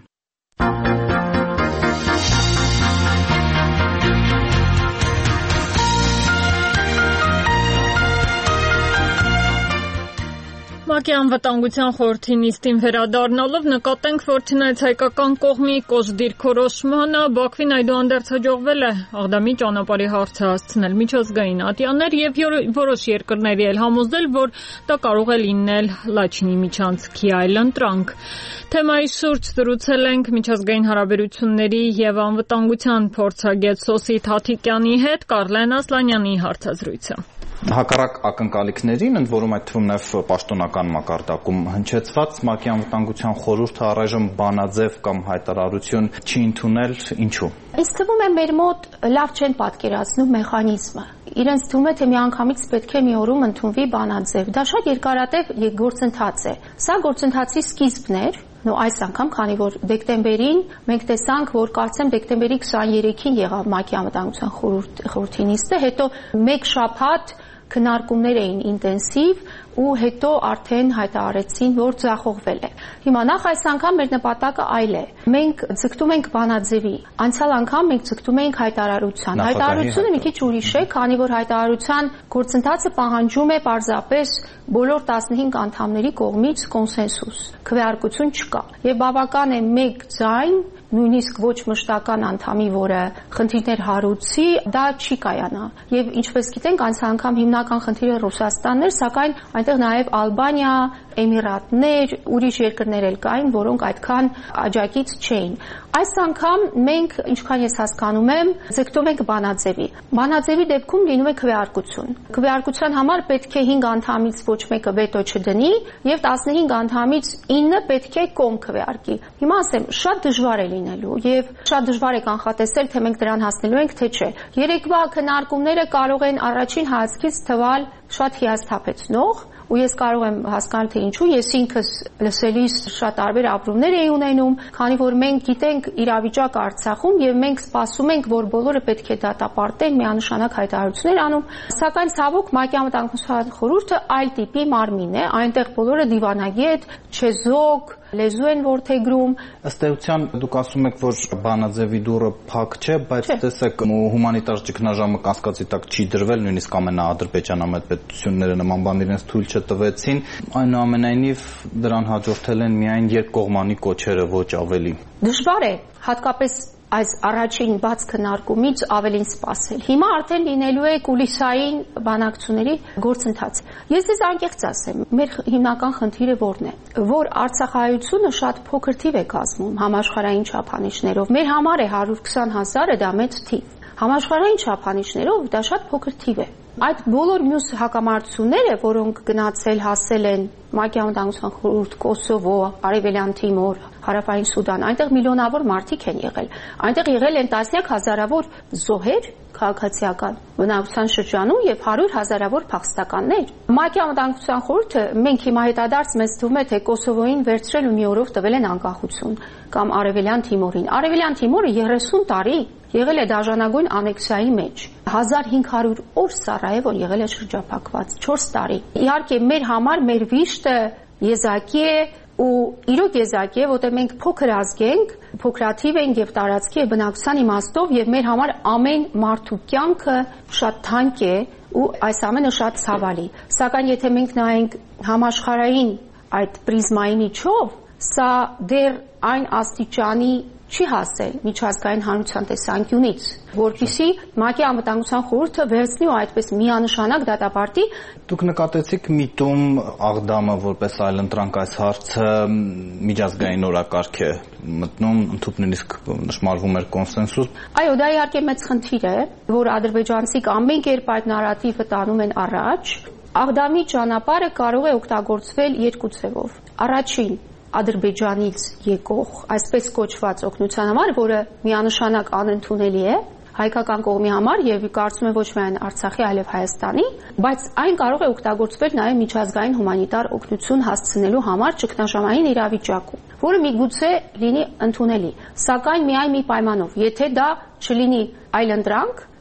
ՄԱԿ-ի անվտանգության խորհրդի նիստին վերադառնալով նկատենք, որ չնայած հայկական կողմի կոշտ դիրքորոշմանը, Բաքվին այդուհանդերձ հաջողվել է Աղդամի ճանապարհի հարցը հասցնել միջազգային ատյաններ եւ որոշ երկրների էլ համոզել, որ դա կարող է լինել Լաչինի միջանցքի այլընտրանք։ Թեմայի շուրջ զրուցել ենք միջազգային հարաբերությունների եւ անվտանգության փորձագետ Սոսի Թաթիկյանի հետ, Կարլեն Ասլանյանի հարցազրույցը։ Հակառակ ակնկալիքներին, ընդ որում այդ թվում նաև պաշտոնական մակարդակում հնչեցված ՄԱԿ-ի անվտանգության խորհուրդը առայժմ բանաձև կամ հայտարարություն չի ընդունել, ինչու։ Ինձ թվում է մեր մոտ լավ չեն պատկերացնում մեխանիզմը։ Իրենց թվում է, թե միանգամից պետք է մի օրում ընդունվի բանաձև։ Դա շատ երկարատև գործընթաց է։ Սա գործընթացի սկիզբն էր։ Նո այս անգամ, քանի որ դեկտեմբերին մենք տեսանք, որ կարծեմ դեկտեմբերի քսաներեքին եղավ ՄԱԿ-ի անվտանգության խորհրդի նիստը, հետո մեկ շաբաթ քննարկումներ էին ինտենսիվ ու հետո արդեն հայտարարեցին, որ ձախողվել է։ Հիմա նախ այս անգամ մեր նպատակը այլ է։ Մենք ձգտում ենք բանաձևի։ Անցյալ անգամ մենք ձգտում էինք հայտարարության։ Հայտարարությունը մի քիչ ուրիշ է, քանի որ հայտարարության գործընթացը պահանջում է պարզապես բոլոր տասնհինգ անդամների կողմից կոնսենսուս։ Քվեարկություն չկա։ Եվ բավական է մեկ ձայն, նույնիսկ ոչ մշտական անդամի, որը խնդիրներ հարուցի, դա չի կայանա։ Եվ ինչպես գիտենք, անցյալ անգամ հիմնական խնդիրը Ռուսաստանն էր, սակայն այնտեղ նաև Ալբանիա, Էմիրատներ, ուրիշ երկրներ էլ կային, որոնք այդքան աջակից չէին։ Այս անգամ մենք, ինչքան ես հասկանում եմ, ձգտում ենք բանաձևի։ Բանաձևի դեպքում լինում է քվեարկություն։ Քվեարկության համար պետք է հինգ անդամից ոչ մեկը վետո չդնի եւ տասնհինգ անդամից ինը պետք է կողմ քվեարկի։ Հիմա ասեմ, շատ դժվար է լինելու եւ շատ դժվար է կանխատեսել, թե մենք դրան հասնելու ենք, թե չէ։ Երեկվա քննարկումները կարող են առաջին հայացքից թվալ շատ հիասթափեցնող, ու ես կարող եմ հասկանալ, թե ինչու, ես ինքս լսելիս շատ տարբեր ապրումներ էի ունենում, քանի որ մենք գիտենք իրավիճակը Արցախում եւ մենք սպասում ենք, որ բոլորը պետք է դատապարտեն, միանշանակ հայտարարություններ անում, սակայն ցավոք ՄԱԿ-ի անվտանգության խորհուրդը այլ տիպի մարմին է, այնտեղ բոլորը դիվանագետ, չեզոք, լեզու են որդեգրում։ Ըստ էության դուք ասում եք, որ բանաձևի դուռը փակ չէ, բայց տեսեք, հումանիտար ճգնաժամը կասկածի տակ չի դրվել, նույնիսկ ամենաադրբեջանամետ պետությունները նման բան իրենց թույլ չտվեցին, այնուամենայնիվ դրան հաջորդել են միայն երկկողմանի կոչերը, ոչ ավելի։ Դժվար է, հատկապես այս առաջին բաց քննարկումից ավելին սպասել։ Հիմա արդեն լինելու է կուլիսային բանակցությունների գործընթաց։ Ես դες անկեղծ ասեմ, մեր հիմնական խնդիրը որն է, որ արցախայությունը շատ փոքր թիվ է կազմում համաշխարհային չափանիշներով։ Մեր համար է հարյուր քսան հազարը դա մեծ թիվ։ Համաշխարհային չափանիշներով դա շատ փոքր թիվ է։ Այդ բոլոր մյուս հակամարտությունները, որոնք գնացել հասել են ՄԱԿ-ի անվտանգության խորհուրդ, Կոսովո, Արևելյան Թիմոր, Հարավային Սուդան, այնտեղ միլիոնավոր մարդիկ են եղել։ Այնտեղ եղել են տասնյակ հազարավոր զոհեր քաղաքացիական բնակության շրջանում եւ հարյուր հազարավոր փախստականներ։ ՄԱԿ-ի անվտանգության խորհուրդը մենք հիմա հետադարձ մեզ թվում է, թե Կոսովոյին վերցրել ու մի օրով տվել են անկախություն կամ Արևելյան Թիմորին։ Արևելյան Թիմորը երեսուն տարի եղել է դաժանագույն անեքսիայի մեջ։ հազար հինգ հարյուր օր Սարայևոն եղել է շրջափակված, չորս տարի։ Իհարկե մեր համար մեր վիշտը եզակի է ու իրոք եզակի է, որտեղ մենք փոքր ազգ ենք, փոքրաթիվ ենք եւ տարածքի եւ բնակության իմաստով եւ մեր համար ամեն մարդու կյանքը շատ թանկ է ու այս ամենը շատ ցավալի։ Սակայն եթե մենք նայենք համաշխարհային այդ պրիզմայի միջով, սա դեռ այն աստիճանի չի հասել միջազգային հանրության տեսանկյունից, որպեսզի ՄԱԿ-ի անվտանգության խորհուրդը վերցնի ու այդպես միանշանակ դատապարտի։ Դուք նկատեցիք միտում Աղդամը որպես այլընտրանք այս հարցը միջազգային օրակարգ է մտնում, ընդհանուր նույնիսկ նշмарվում էր կոնսենսուս։ Այո, դա իհարկե մեծ խնդիր է, որ ադրբեջանցիք ամեն կերպ այդ նարատիվը տանում են առաջ։ Աղդամի ճանապարհը կարող է օգտագործվել երկու ձևով։ Առաջին Ադրբեջանից եկող այսպես կոչված օգնության համար, որը միանշանակ անընդունելի է հայկական կողմի համար եւ կարծում եմ ոչ միայն Արցախի, այլև Հայաստանի, բայց այն կարող է օգտագործվել նաեւ միջազգային հումանիտար օգնություն հասցնելու համար ճգնաժամային իրավիճակում, որը միգուցե լինի ընդունելի, սակայն միայն մի պայմանով, եթե դա չլինի այլընտրանք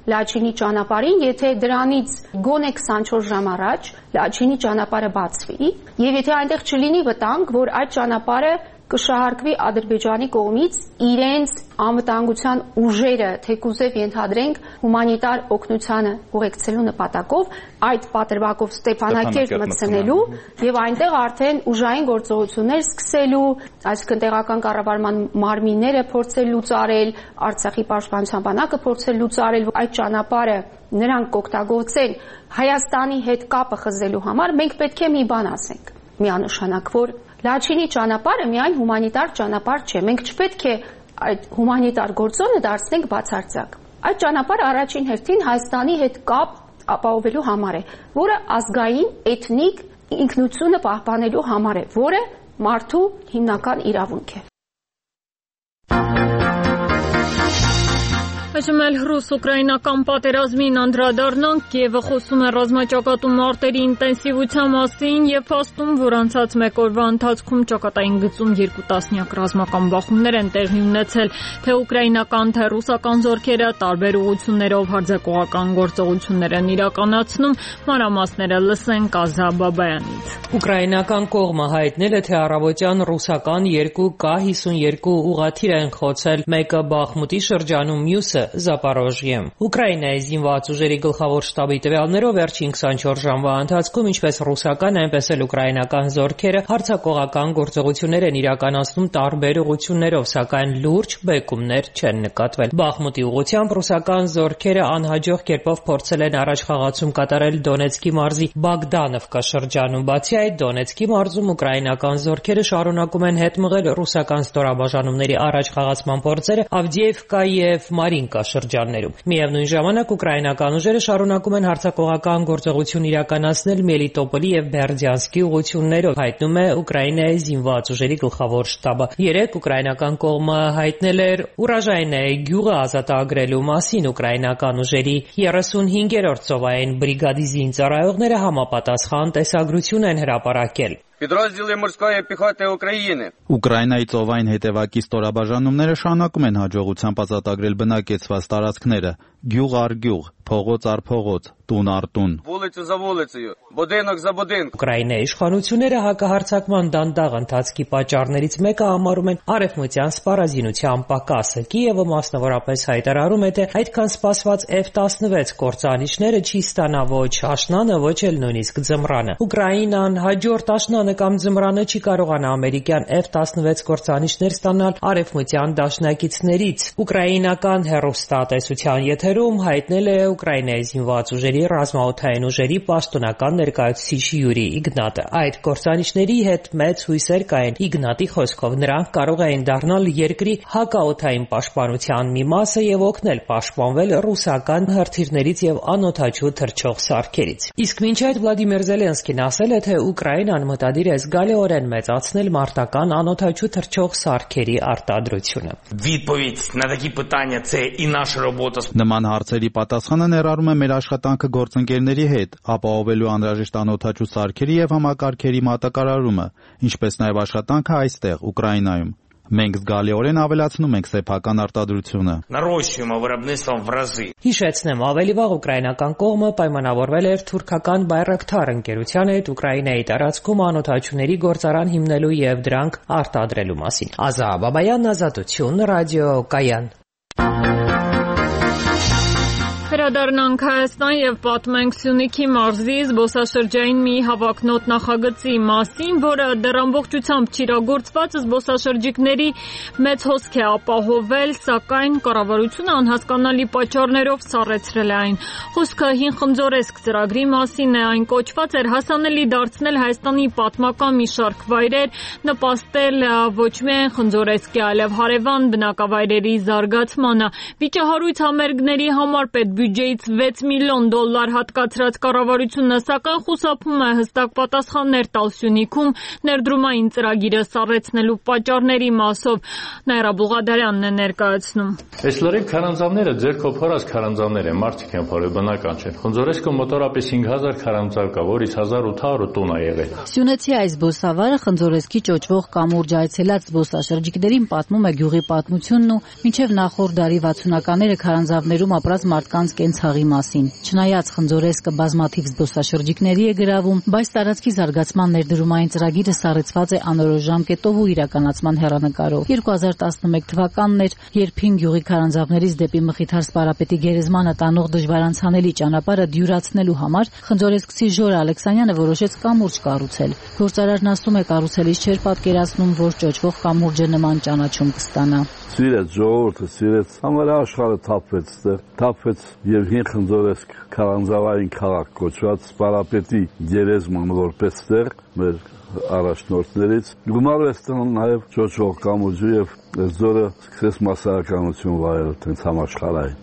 Լաչինի ճանապարհին, եթե դրանից գոնե քսանչորս ժամ առաջ Լաչինի ճանապարհը բացվի, եւ եթե այնտեղ չլինի վտանգ, որ այդ ճանապարհը կշահարկվի Ադրբեջանի կողմից իրենց անվտանգության ուժերը, թեկուզև ենթադրենք հումանիտար օգնությանը ուղեկցելու նպատակով այդ պատրվակով Ստեփանակերտ մտցնելու եւ այնտեղ արդեն ուժային գործողություններ սկսելու, այսինքն տեղական կառավարման մարմինները փորձել լուծարել, Արցախի պաշտպանության բանակը փորձել լուծարել, այդ ճանապարհը նրանք կօգտագործեն Հայաստանի հետ կապը խզելու համար, մենք պետք է մի բան ասենք, միանշանակ, որ Լաչինի ճանապարհը միայն հումանիտար ճանապարհ չէ։ Մենք չպետք է այդ հումանիտար գործոնը դարձնենք բացարձակ։ Այդ ճանապարհը առաջին հերթին Հայաստանի հետ կապ ապահովելու համար է, որը ազգային, էթնիկ ինքնությունը պահպանելու համար է, որը մարդու հիմնական իրավունք է։ Այժմ էլ ռուս-ուկրաինական պատերազմին անդրադառնանք, Կիևը խոսում է ռազմաճակատում մարտերի ինտենսիվության մասին եւ փաստում, որ անցած մեկ օրվա ընթացքում ճակատային գծում երկու տասնյակ ռազմական բախումներ են տեղի ունեցել, թե ուկրաինական, թե ռուսական զորքերը տարբեր ուղղություններով հարձակողական գործողություններ են իրականացնում, մանրամասները լսենք Ազա Բաբայանից։ Ուկրաինական կողմը հայտնել է, թե առավոտյան ռուսական երկու Կ հիսունյոթ ուղղաթիռ են խոցել, մեկը Բախմուտի շրջանում, մյուսը Զապարոժիեմ։ Ուկրաինայի զինված ուժերի գլխավոր շտաբի տվյալներով վերջին քսանչորս ժամվա ընթացքում ինչպես ռուսական, այնպես էլ ուկրաինական զորքերը հարձակողական գործողություններ են իրականացնում տարբեր ուղղություններով, սակայն լուրջ բեկումներ չեն նկատվել։ Բախմուտի ուղղությամբ ռուսական զորքերը անհաջող կերպով փորձել են առաջխաղացում կատարել Դոնեցկի մարզի Բոգդանովկա շրջանում։ Բացի այդ, Դոնեցկի մարզում ուկրաինական զորքերը շարունակում են հետ մղել ռուսական ստորաբաժանումների առաջխաղացման փորձերը Ավդիևկա եւ Մարինկա շրջաններում։ Միևնույն ժամանակ ուկրաինական ուժերը շարունակում են հարձակողական գործողություն իրականացնել Մելիտոպոլի եւ Բերդյանսկի ուղղություններով, հայտնում է Ուկրաինայի զինված ուժերի գլխավոր շտաբը։ Երեկ ուկրաինական կողմը հայտնել էր Ուրաժայնե գյուղը ազատագրելու մասին։ Ուկրաինական ուժերի երեսունհինգերորդ ծովային բրիգադի զինծառայողները համապատասխան տեսագրություն են հրապարակել։ Підрозділи морської піхоти України. Ուկրաինայի ծովային հետևակի ստորաբաժանումները շարունակում են հաջողությամբ ազատագրել բնակեցված տարածքները, գյուղ առ գյուղ, փողոց առ փողոց, տուն առ տուն։ Вулицю за вулицею, будинок за будинком. Ուկրաինայի իշխանությունները հակահարձակման դանդաղ ընթացքի պատճառներից մեկը համարում են արևմտյան սպառազինության պակասը։ Կիևը մասնավորապես հայտարարում է, թե այդքան սպասված F տասնվեց կործանիչները չի ստանա ոչ աշնանը, ոչ էլ նույնիսկ ձմռանը։ Ուկրաինան հաջորդ աշնանը կամ ձմռանը չի կարողանա ամերիկյան F տասնվեց կործանիչներ ստանալ արևմտյան դաշնակիցներից։ Ուկրաինական հեռուստատեսության եթերում հայտնել է Ուկրաինայի զինված ուժերի ռազմաօդային ուժերի պաշտոնական ներկայացուցիչ Յուրի Իգնատը։ Այդ կործանիչների հետ մեծ հույսեր կային։ Իգնատի խոսքով նրանք կարող էին դառնալ երկրի հակաօդային պաշտպանության մի մասը եւ օգնել պաշտպանվել ռուսական հրթիռներից եւ անօդաչու թռչող սարքերից։ Իսկ մինչ այդ Վլադիմիր Զելենսկին ասել է, թե Ուկրաինան մտադիր է զգալիորեն մեծացնել մարտական անօդաչու թռչող սարքերի արտադրությունը։ Відповідь на такі питання це і наша робота. Նման հարցերի պատասխանը ներառում է մեր աշխատանքը գործընկերների հետ, ապահովելու անհրաժեշտ անօդաչու սարքերի եւ համակարգերի մատակարարումը, ինչպես նաեւ աշխատանքը այստեղ Ուկրաինայում։ Մենք զգալիորեն ավելացնում ենք սեփական արտադրությունը։ Нарощуємо виробництво в рази. Հիշեցնեմ, ավելի վաղ ուկրաինական կողմը պայմանավորվել էր թուրքական Բայրակթար ընկերության հետ Ուկրաինայի տարածքում անօդաչուների գործարան հիմնելու եւ դրանք արտադրելու մասին։ Ազա Բաբայան, Ազատություն, ռադիո Կայան։ Վերադառնանք Հայաստան եւ պատմենք Սյունիքի մարզի զբոսաշրջային մի հավակնոտ նախագծի մասին, որը դեռ ամբողջությամբ չիրագործված զբոսաշրջիկների մեծ հոսք է ապահովել, սակայն կառավարությունը անհասկանալի պատճառներով սառեցրել է այն։ Խոսքը հին Խնձորեսկ ծրագրի մասին է, այն կոչված էր հասանելի դարձնել Հայաստանի պատմական մի շարք վայրեր, նպաստել ոչ միայն Խնձորեսկի, այլև հարևան բնակավայրերի զարգացմանը։ Վիճահարույց համերգների համար պետ բյուջեից վեց միլիոն դոլար հատկացրած կառավարությունը, սակայն խուսափում է հստակ պատասխաններ տալ Սյունիքում ներդրումային ծրագիրը սառեցնելու պատճառների մասով։ Նաիրա Բուղադարյանն է ներկայացնում։ Այս լրիվ քարանձավները ձեր կոփորած քարանձավներ են, մարդիկ են փորել, բնական չէ։ Խնձորեսկը մոտորապես հինգ հազար քարանձավ կա, որից հազար ութ հարյուր տուն է եղել։ Սյունեցի այս զբոսավարը Խնձորեսկի ճոճվող կամուրջ այցելած զբոսաշրջիկներին պատմում է գյուղի պատմությունն ու մինչև նախորդ դարի վաթսունականները քարանձավներում ապրած մարդկանց առանց կենցաղի մասին։ Չնայած Խնձորեսկը բազմաթիվ զբոսաշրջիկների է գրավում, բայց տարածքի զարգացման ներդրումային ծրագիրը սառեցված է անորոշ ժամկետով ու իրականացման հեռանկարով։ երկու հազար տասնմեկ թվականն էր, երբ հին գյուղի քարանձավներից դեպի Մխիթար Սպարապետի գերեզմանը տանող դժվարանցանելի ճանապարհը դյուրացնելու համար խնձորեսկցի Ժոր Ալեքսանյանը որոշեց կամուրջ կառուցել։ Գործարարն ասում է, կառուցելիս չէր պատկերացնում, որ ճոճվող կամուրջը նման ճանաչում կստանա։ Սիրեց ժողովուրդը, սիրեց համարյա աշխարհը թափվեց ստեղ, թափվեց եւ հին Խնձորեսկ քարանձավային քաղաք կոչված Սպարապետի գերեզմանը որպես ստեղ մեր առաջնորդներից գումարվեց նաեւ ճոճվող կամուրջը եւ ձորը սկսեց մասսայականություն վայելել տենց համաշխարհային։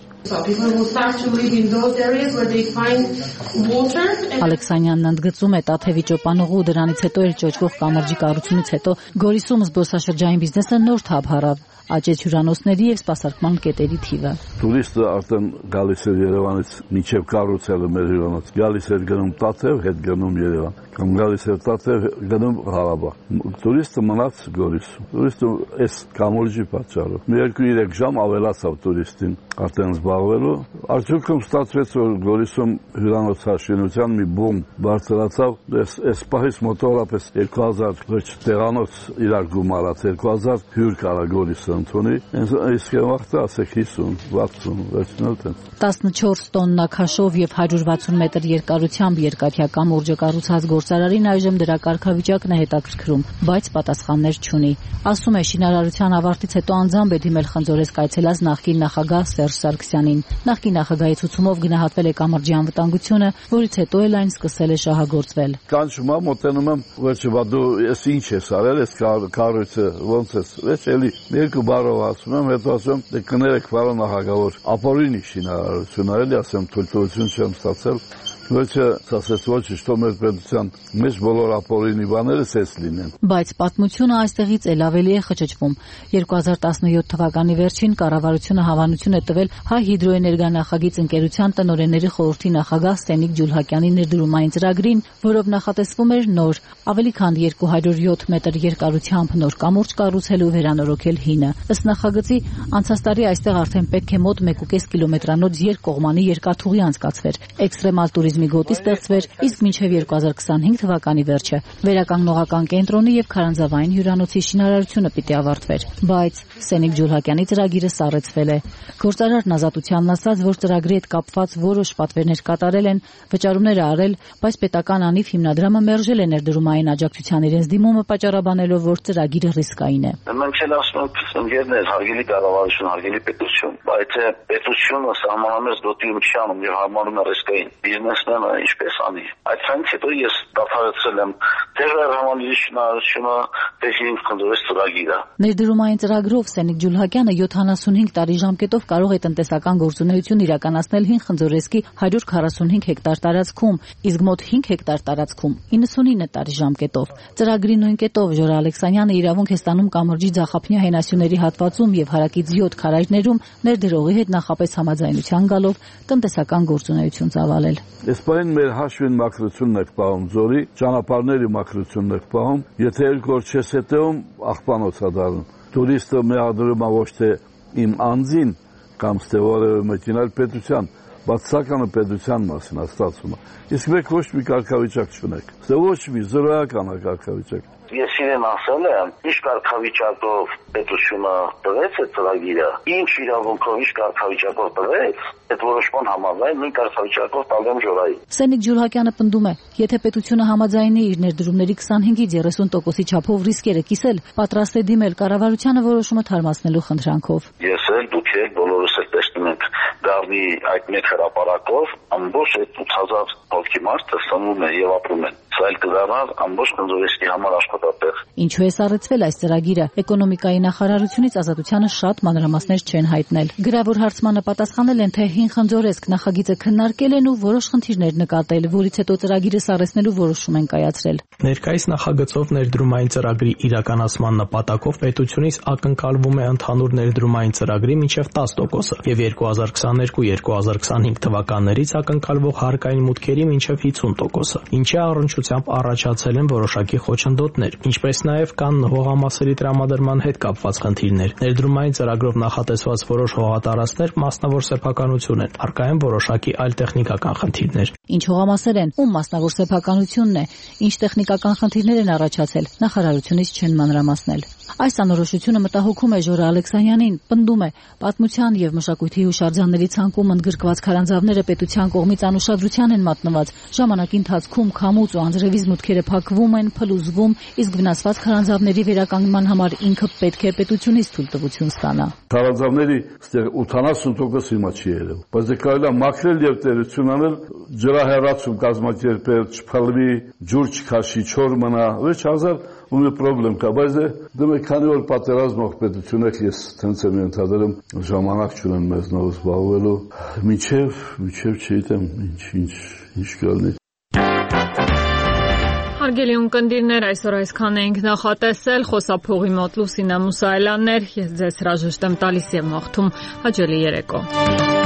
Ալեքսանյանն ընդգծում է Տաթևի ճոպանուղու դրանից հետո էր ճոճվող կամրջի կառուցումից հետո Գորիսում զբոսաշրջային բիզնեսը նոր թափ հառավ, աճեց հյուրանոցների եւ սպասարկման կետերի թիվը։ Տուրիստը արդեն գալիս էր Երևանից միջև կառուցելը մեր հյուրանոց, գալիս էր գնում Տաթև, հետ գնում Երևան, կամ գալիս էր Տաթև, գնում Ղարաբաղ։ Տուրիստը մնաց Գորիսում։ Տուրիստը այս կամուրջի պատճառով մի երկու-երեք ժամ ավելացավ տուրիստին արդեն զբաղվելու։ Արդյունքում ստացվեց, որ Գորիսում հյուրանոցաշինության մի բում բարձրացավ, այս պահից մոտավորապես երկու հազար տեղանոց իրար գումարած, երկու հազար հյուր կարա Գորիսը ընդունի, իսկ վաղտը ասեք հիսուն, վաթսուն, վերջնալ տենց։ տասնչորս տոննա քաշով եւ հարյուր վաթսուն մետր երկարությամբ երկաթյա կամուրջը կառուցած գործարարին այժմ դրա կարգավիճակն է հետաքրքրում, բայց պատասխաններ չունի։ Ասում է, շինարարության ավարտից հետո անձամբ է դիմել Խնձորեսկ այցելած նախկին նախագահ Սերժ Սարգսյանին։ Նախկին նախագահի ցուցումով գնահատվել է կամրջի անվտանգությունը, որից հետո էլ այն սկսել է շահագործվել։ Կանչում եմ, մոտենում եմ, վերջը բա դու ես ինչ ես արել, ես կառույցը ոնց ես, վերջ էլի երկու բառով ասում եմ, հետո ասում եմ, դե կներեք պարոն նախագահ, որ ապօրինի շինարարություն արել, ասեմ թույլտվություն չեմ ստացել։ Վերջը ասես ոչ ճիշտ մեր պետության մեջ բոլոր ապօրինի բաները ցես լինեն։ Բայց պատմությունը այստեղից էլ ավելի է խճճվում։ երկու հազար տասնյոթ թվականի վերջին կառավարությունը հավանություն է տվել Հայ հիդրոէներգա նախագիծ ընկերության տնօրենների խորհրդի նախագահ Սենիկ Ջուլհակյանի ներդրումային ծրագրին, որով նախատեսվում էր նոր, ավելի քան երկու հարյուր յոթ մետր երկարությամբ նոր կամուրջ կառուցել ու վերանորոգել հինը։ Ըստ նախագծի, անցած տարի այստեղ արդեն պետք է մոտ մեկ ու կես կիլոմետրանոց երկկողմանի երկաթուղի անցկացվեր։ Էքստրեմալ տուրիզմի գոտի ստեղծվեր, իսկ մինչև երկու հազար քսանհինգ թվականի վերջը վերականգնողական կենտրոնի եւ քարանձավային հյուրանոցի շինարարությունը պիտի ավարտվեր, բայց Սենիկ Ջուլհակյանի ծրագիրը սառեցվել է։ Գործարարն ազատությանն ասաց, որ ծրագրի հետ կապված որոշ պատվերներ կատարել են, վճարումներ արել, բայց պետական անիվ հիմնադրամը մերժել է ներդրումային աջակցության իրենց դիմումը պատճառաբանելով, որ ծրագիրը ռիսկային է։ Մենք չենք ասում, ընկերներ, հարգելի կառավարություն, հարգելի պետություն, բայց պետությունը սահմանամերձ դոտի ումչանում եւ հարմարում է ռիսկային բիզնեսն ինչպես անի։ Այդքանից հետո ես դադարեցրել եմ տեղեր համալիրի շինարարությունը, տեխնիկ Խնձորես ծրագիրը։ Ներդրումային ծրագրով Սենիկ Ջուլհակյանը յոթանասունհինգ տարի ժամկետով կարող է տնտեսական գործունեություն իրականացնել հին Խնձորեսկի հարյուր քառասունհինգ հեկտար տարածքում, իսկ մոտ հինգ հեկտար տարածքում իննսունինը տարի ժամկետով։ Ծրագրի նույն կետով Ժոր Ալեքսանյանը իրավունք է ստանում կամրջի Ձախափնյա հենասյուների հատվածում եւ հարակից յոթ քարայրներում ներդրողի հետ նախապես համաձայնության գալով տնտեսական գործունեություն ծավալել։ Իսպանիան մեր հաշվին մակրությունն է պահում ձորի, ճանապարհների մակրությունն է պահում, եթե երկու օր չես հետևում, աղբանոց է դառնում։ Տուրիստը մեղադրում է ոչ թե իմ անձին կամ ստե որևէ մեկին, այլ պետության, բացականը պետության մասին ստացվում է։ Իսկ մեկ ոչ մի կարգավիճակ չունեք։ Ստե ոչ մի զրոյական է կարգավիճակ։ Ես իրեն ասել եմ, ինչ կարգավիճակով պետությունը տվեց այդ ծրագիրը, ինչ իրավունքով, ինչ կարգավիճակով տվեց, այդ որոշման համաձայն նույն կարգավիճակով տալու եմ Ժորային։ Սենիկ Ջուլհակյանը պնդում է, եթե պետությունը համաձայնի իր ներդրումների քսանհինգից երեսուն տոկոսի չափով ռիսկերը կիսել, պատրաստ է դիմել կառավարությանը որոշումը թարմացնելու խնդրանքով։ Ես էլ, դուք եք, բոլորս էլ տեսնում ենք Գարնի այդ մեկ հրապարակով ամբողջ այդ ութ հազար հոգի մարդ ստանում է եւ ապրում են։ Սա էլ կդառնա ամբողջ Խնձորեսկի համար աշխատատեղ։ Ինչու է սառեցվել այս ծրագիրը։ Էկոնոմիկայի նախարարությունից ազատությանը շատ մանրամասներ չեն հայտնել։ Գրավոր հարցմանը պատասխանել են, թե հին Խնձորեսկ նախագիծը քննարկել են ու որոշ խնդիրներ նկատել, որից հետո ծրագիրը սառեցնելու որոշում են կայացրել։ Ներկայիս նախագծով ներդրումային ծրագրի իրականացման նպատակով պետությունից ակնկալվում է ընդհանուր ներդրումային ծրագրի մինչև տասը տոկոսը եւ երկու հազար քսաներկու երկու հազար քսանհինգ թվականներից ակնկալվող հարկային մուտքերի մինչև հիսուն տոկոսը, ինչի առնչությամբ առաջացել են որոշակի խոչընդոտներ, ինչպես նաև կան հողամասերի տրամադրման հետ կապված խնդիրներ։ Ներդրումային ծրագրով նախատեսված որոշ հողատարածքներ մասնավոր սեփականություն են, առկա են որոշակի այլ տեխնիկական խնդիրներ։ Ինչ հողամասեր են, ում մասնավոր սեփականությունն է, ինչ տեխնիկական խնդիրներ են առաջացել, նախարարությունից չեն մանրամասնել։ Այս անորոշությունը մտահոգում է Ժորա Ալեքսանյանին, պնդում է, պատմության եւ մշակույթի հուշարձանների ցանկում ընդգրկված քարանձավները պետության կողմից անուշադրության են մատնված, ժամանակի ընթացքում քամուց ու անձրևից մուտքերը փակվում են, փլուզվում, իսկ վնասված քարանձավների վերականգնման համար ինքը պետք է պետությունից թույլտվություն ստանա։ Քարանձավների ստեղ ութանասուն տոկոս հիմա չի ելել, բայց կարելի է մաքրել եւ տերություն անել, ջրահեռացում կազմակերպել, չփլվի, ջուր չքաշի, չոր մնա, ոչ հազար ու մի խնդրեմ կա, բայց դե քանի որ պատերազմող պետություն եք, ես ցենց եմ ընդհանրում ժամանակ չունեմ մեզ նոր զբաղվելու, միջև, միջև չգիտեմ, ինչ, ինչ, ինչ կլինի։ Հարգելի ունկնդիրներ, այսօր այսքան էինք նախատեսել, խոսափողի մոտ Լուսինե Մուսայելյանն էր, ես ձեզ հրաժեշտ եմ տալիս եւ մաղթում հաճելի երեկո։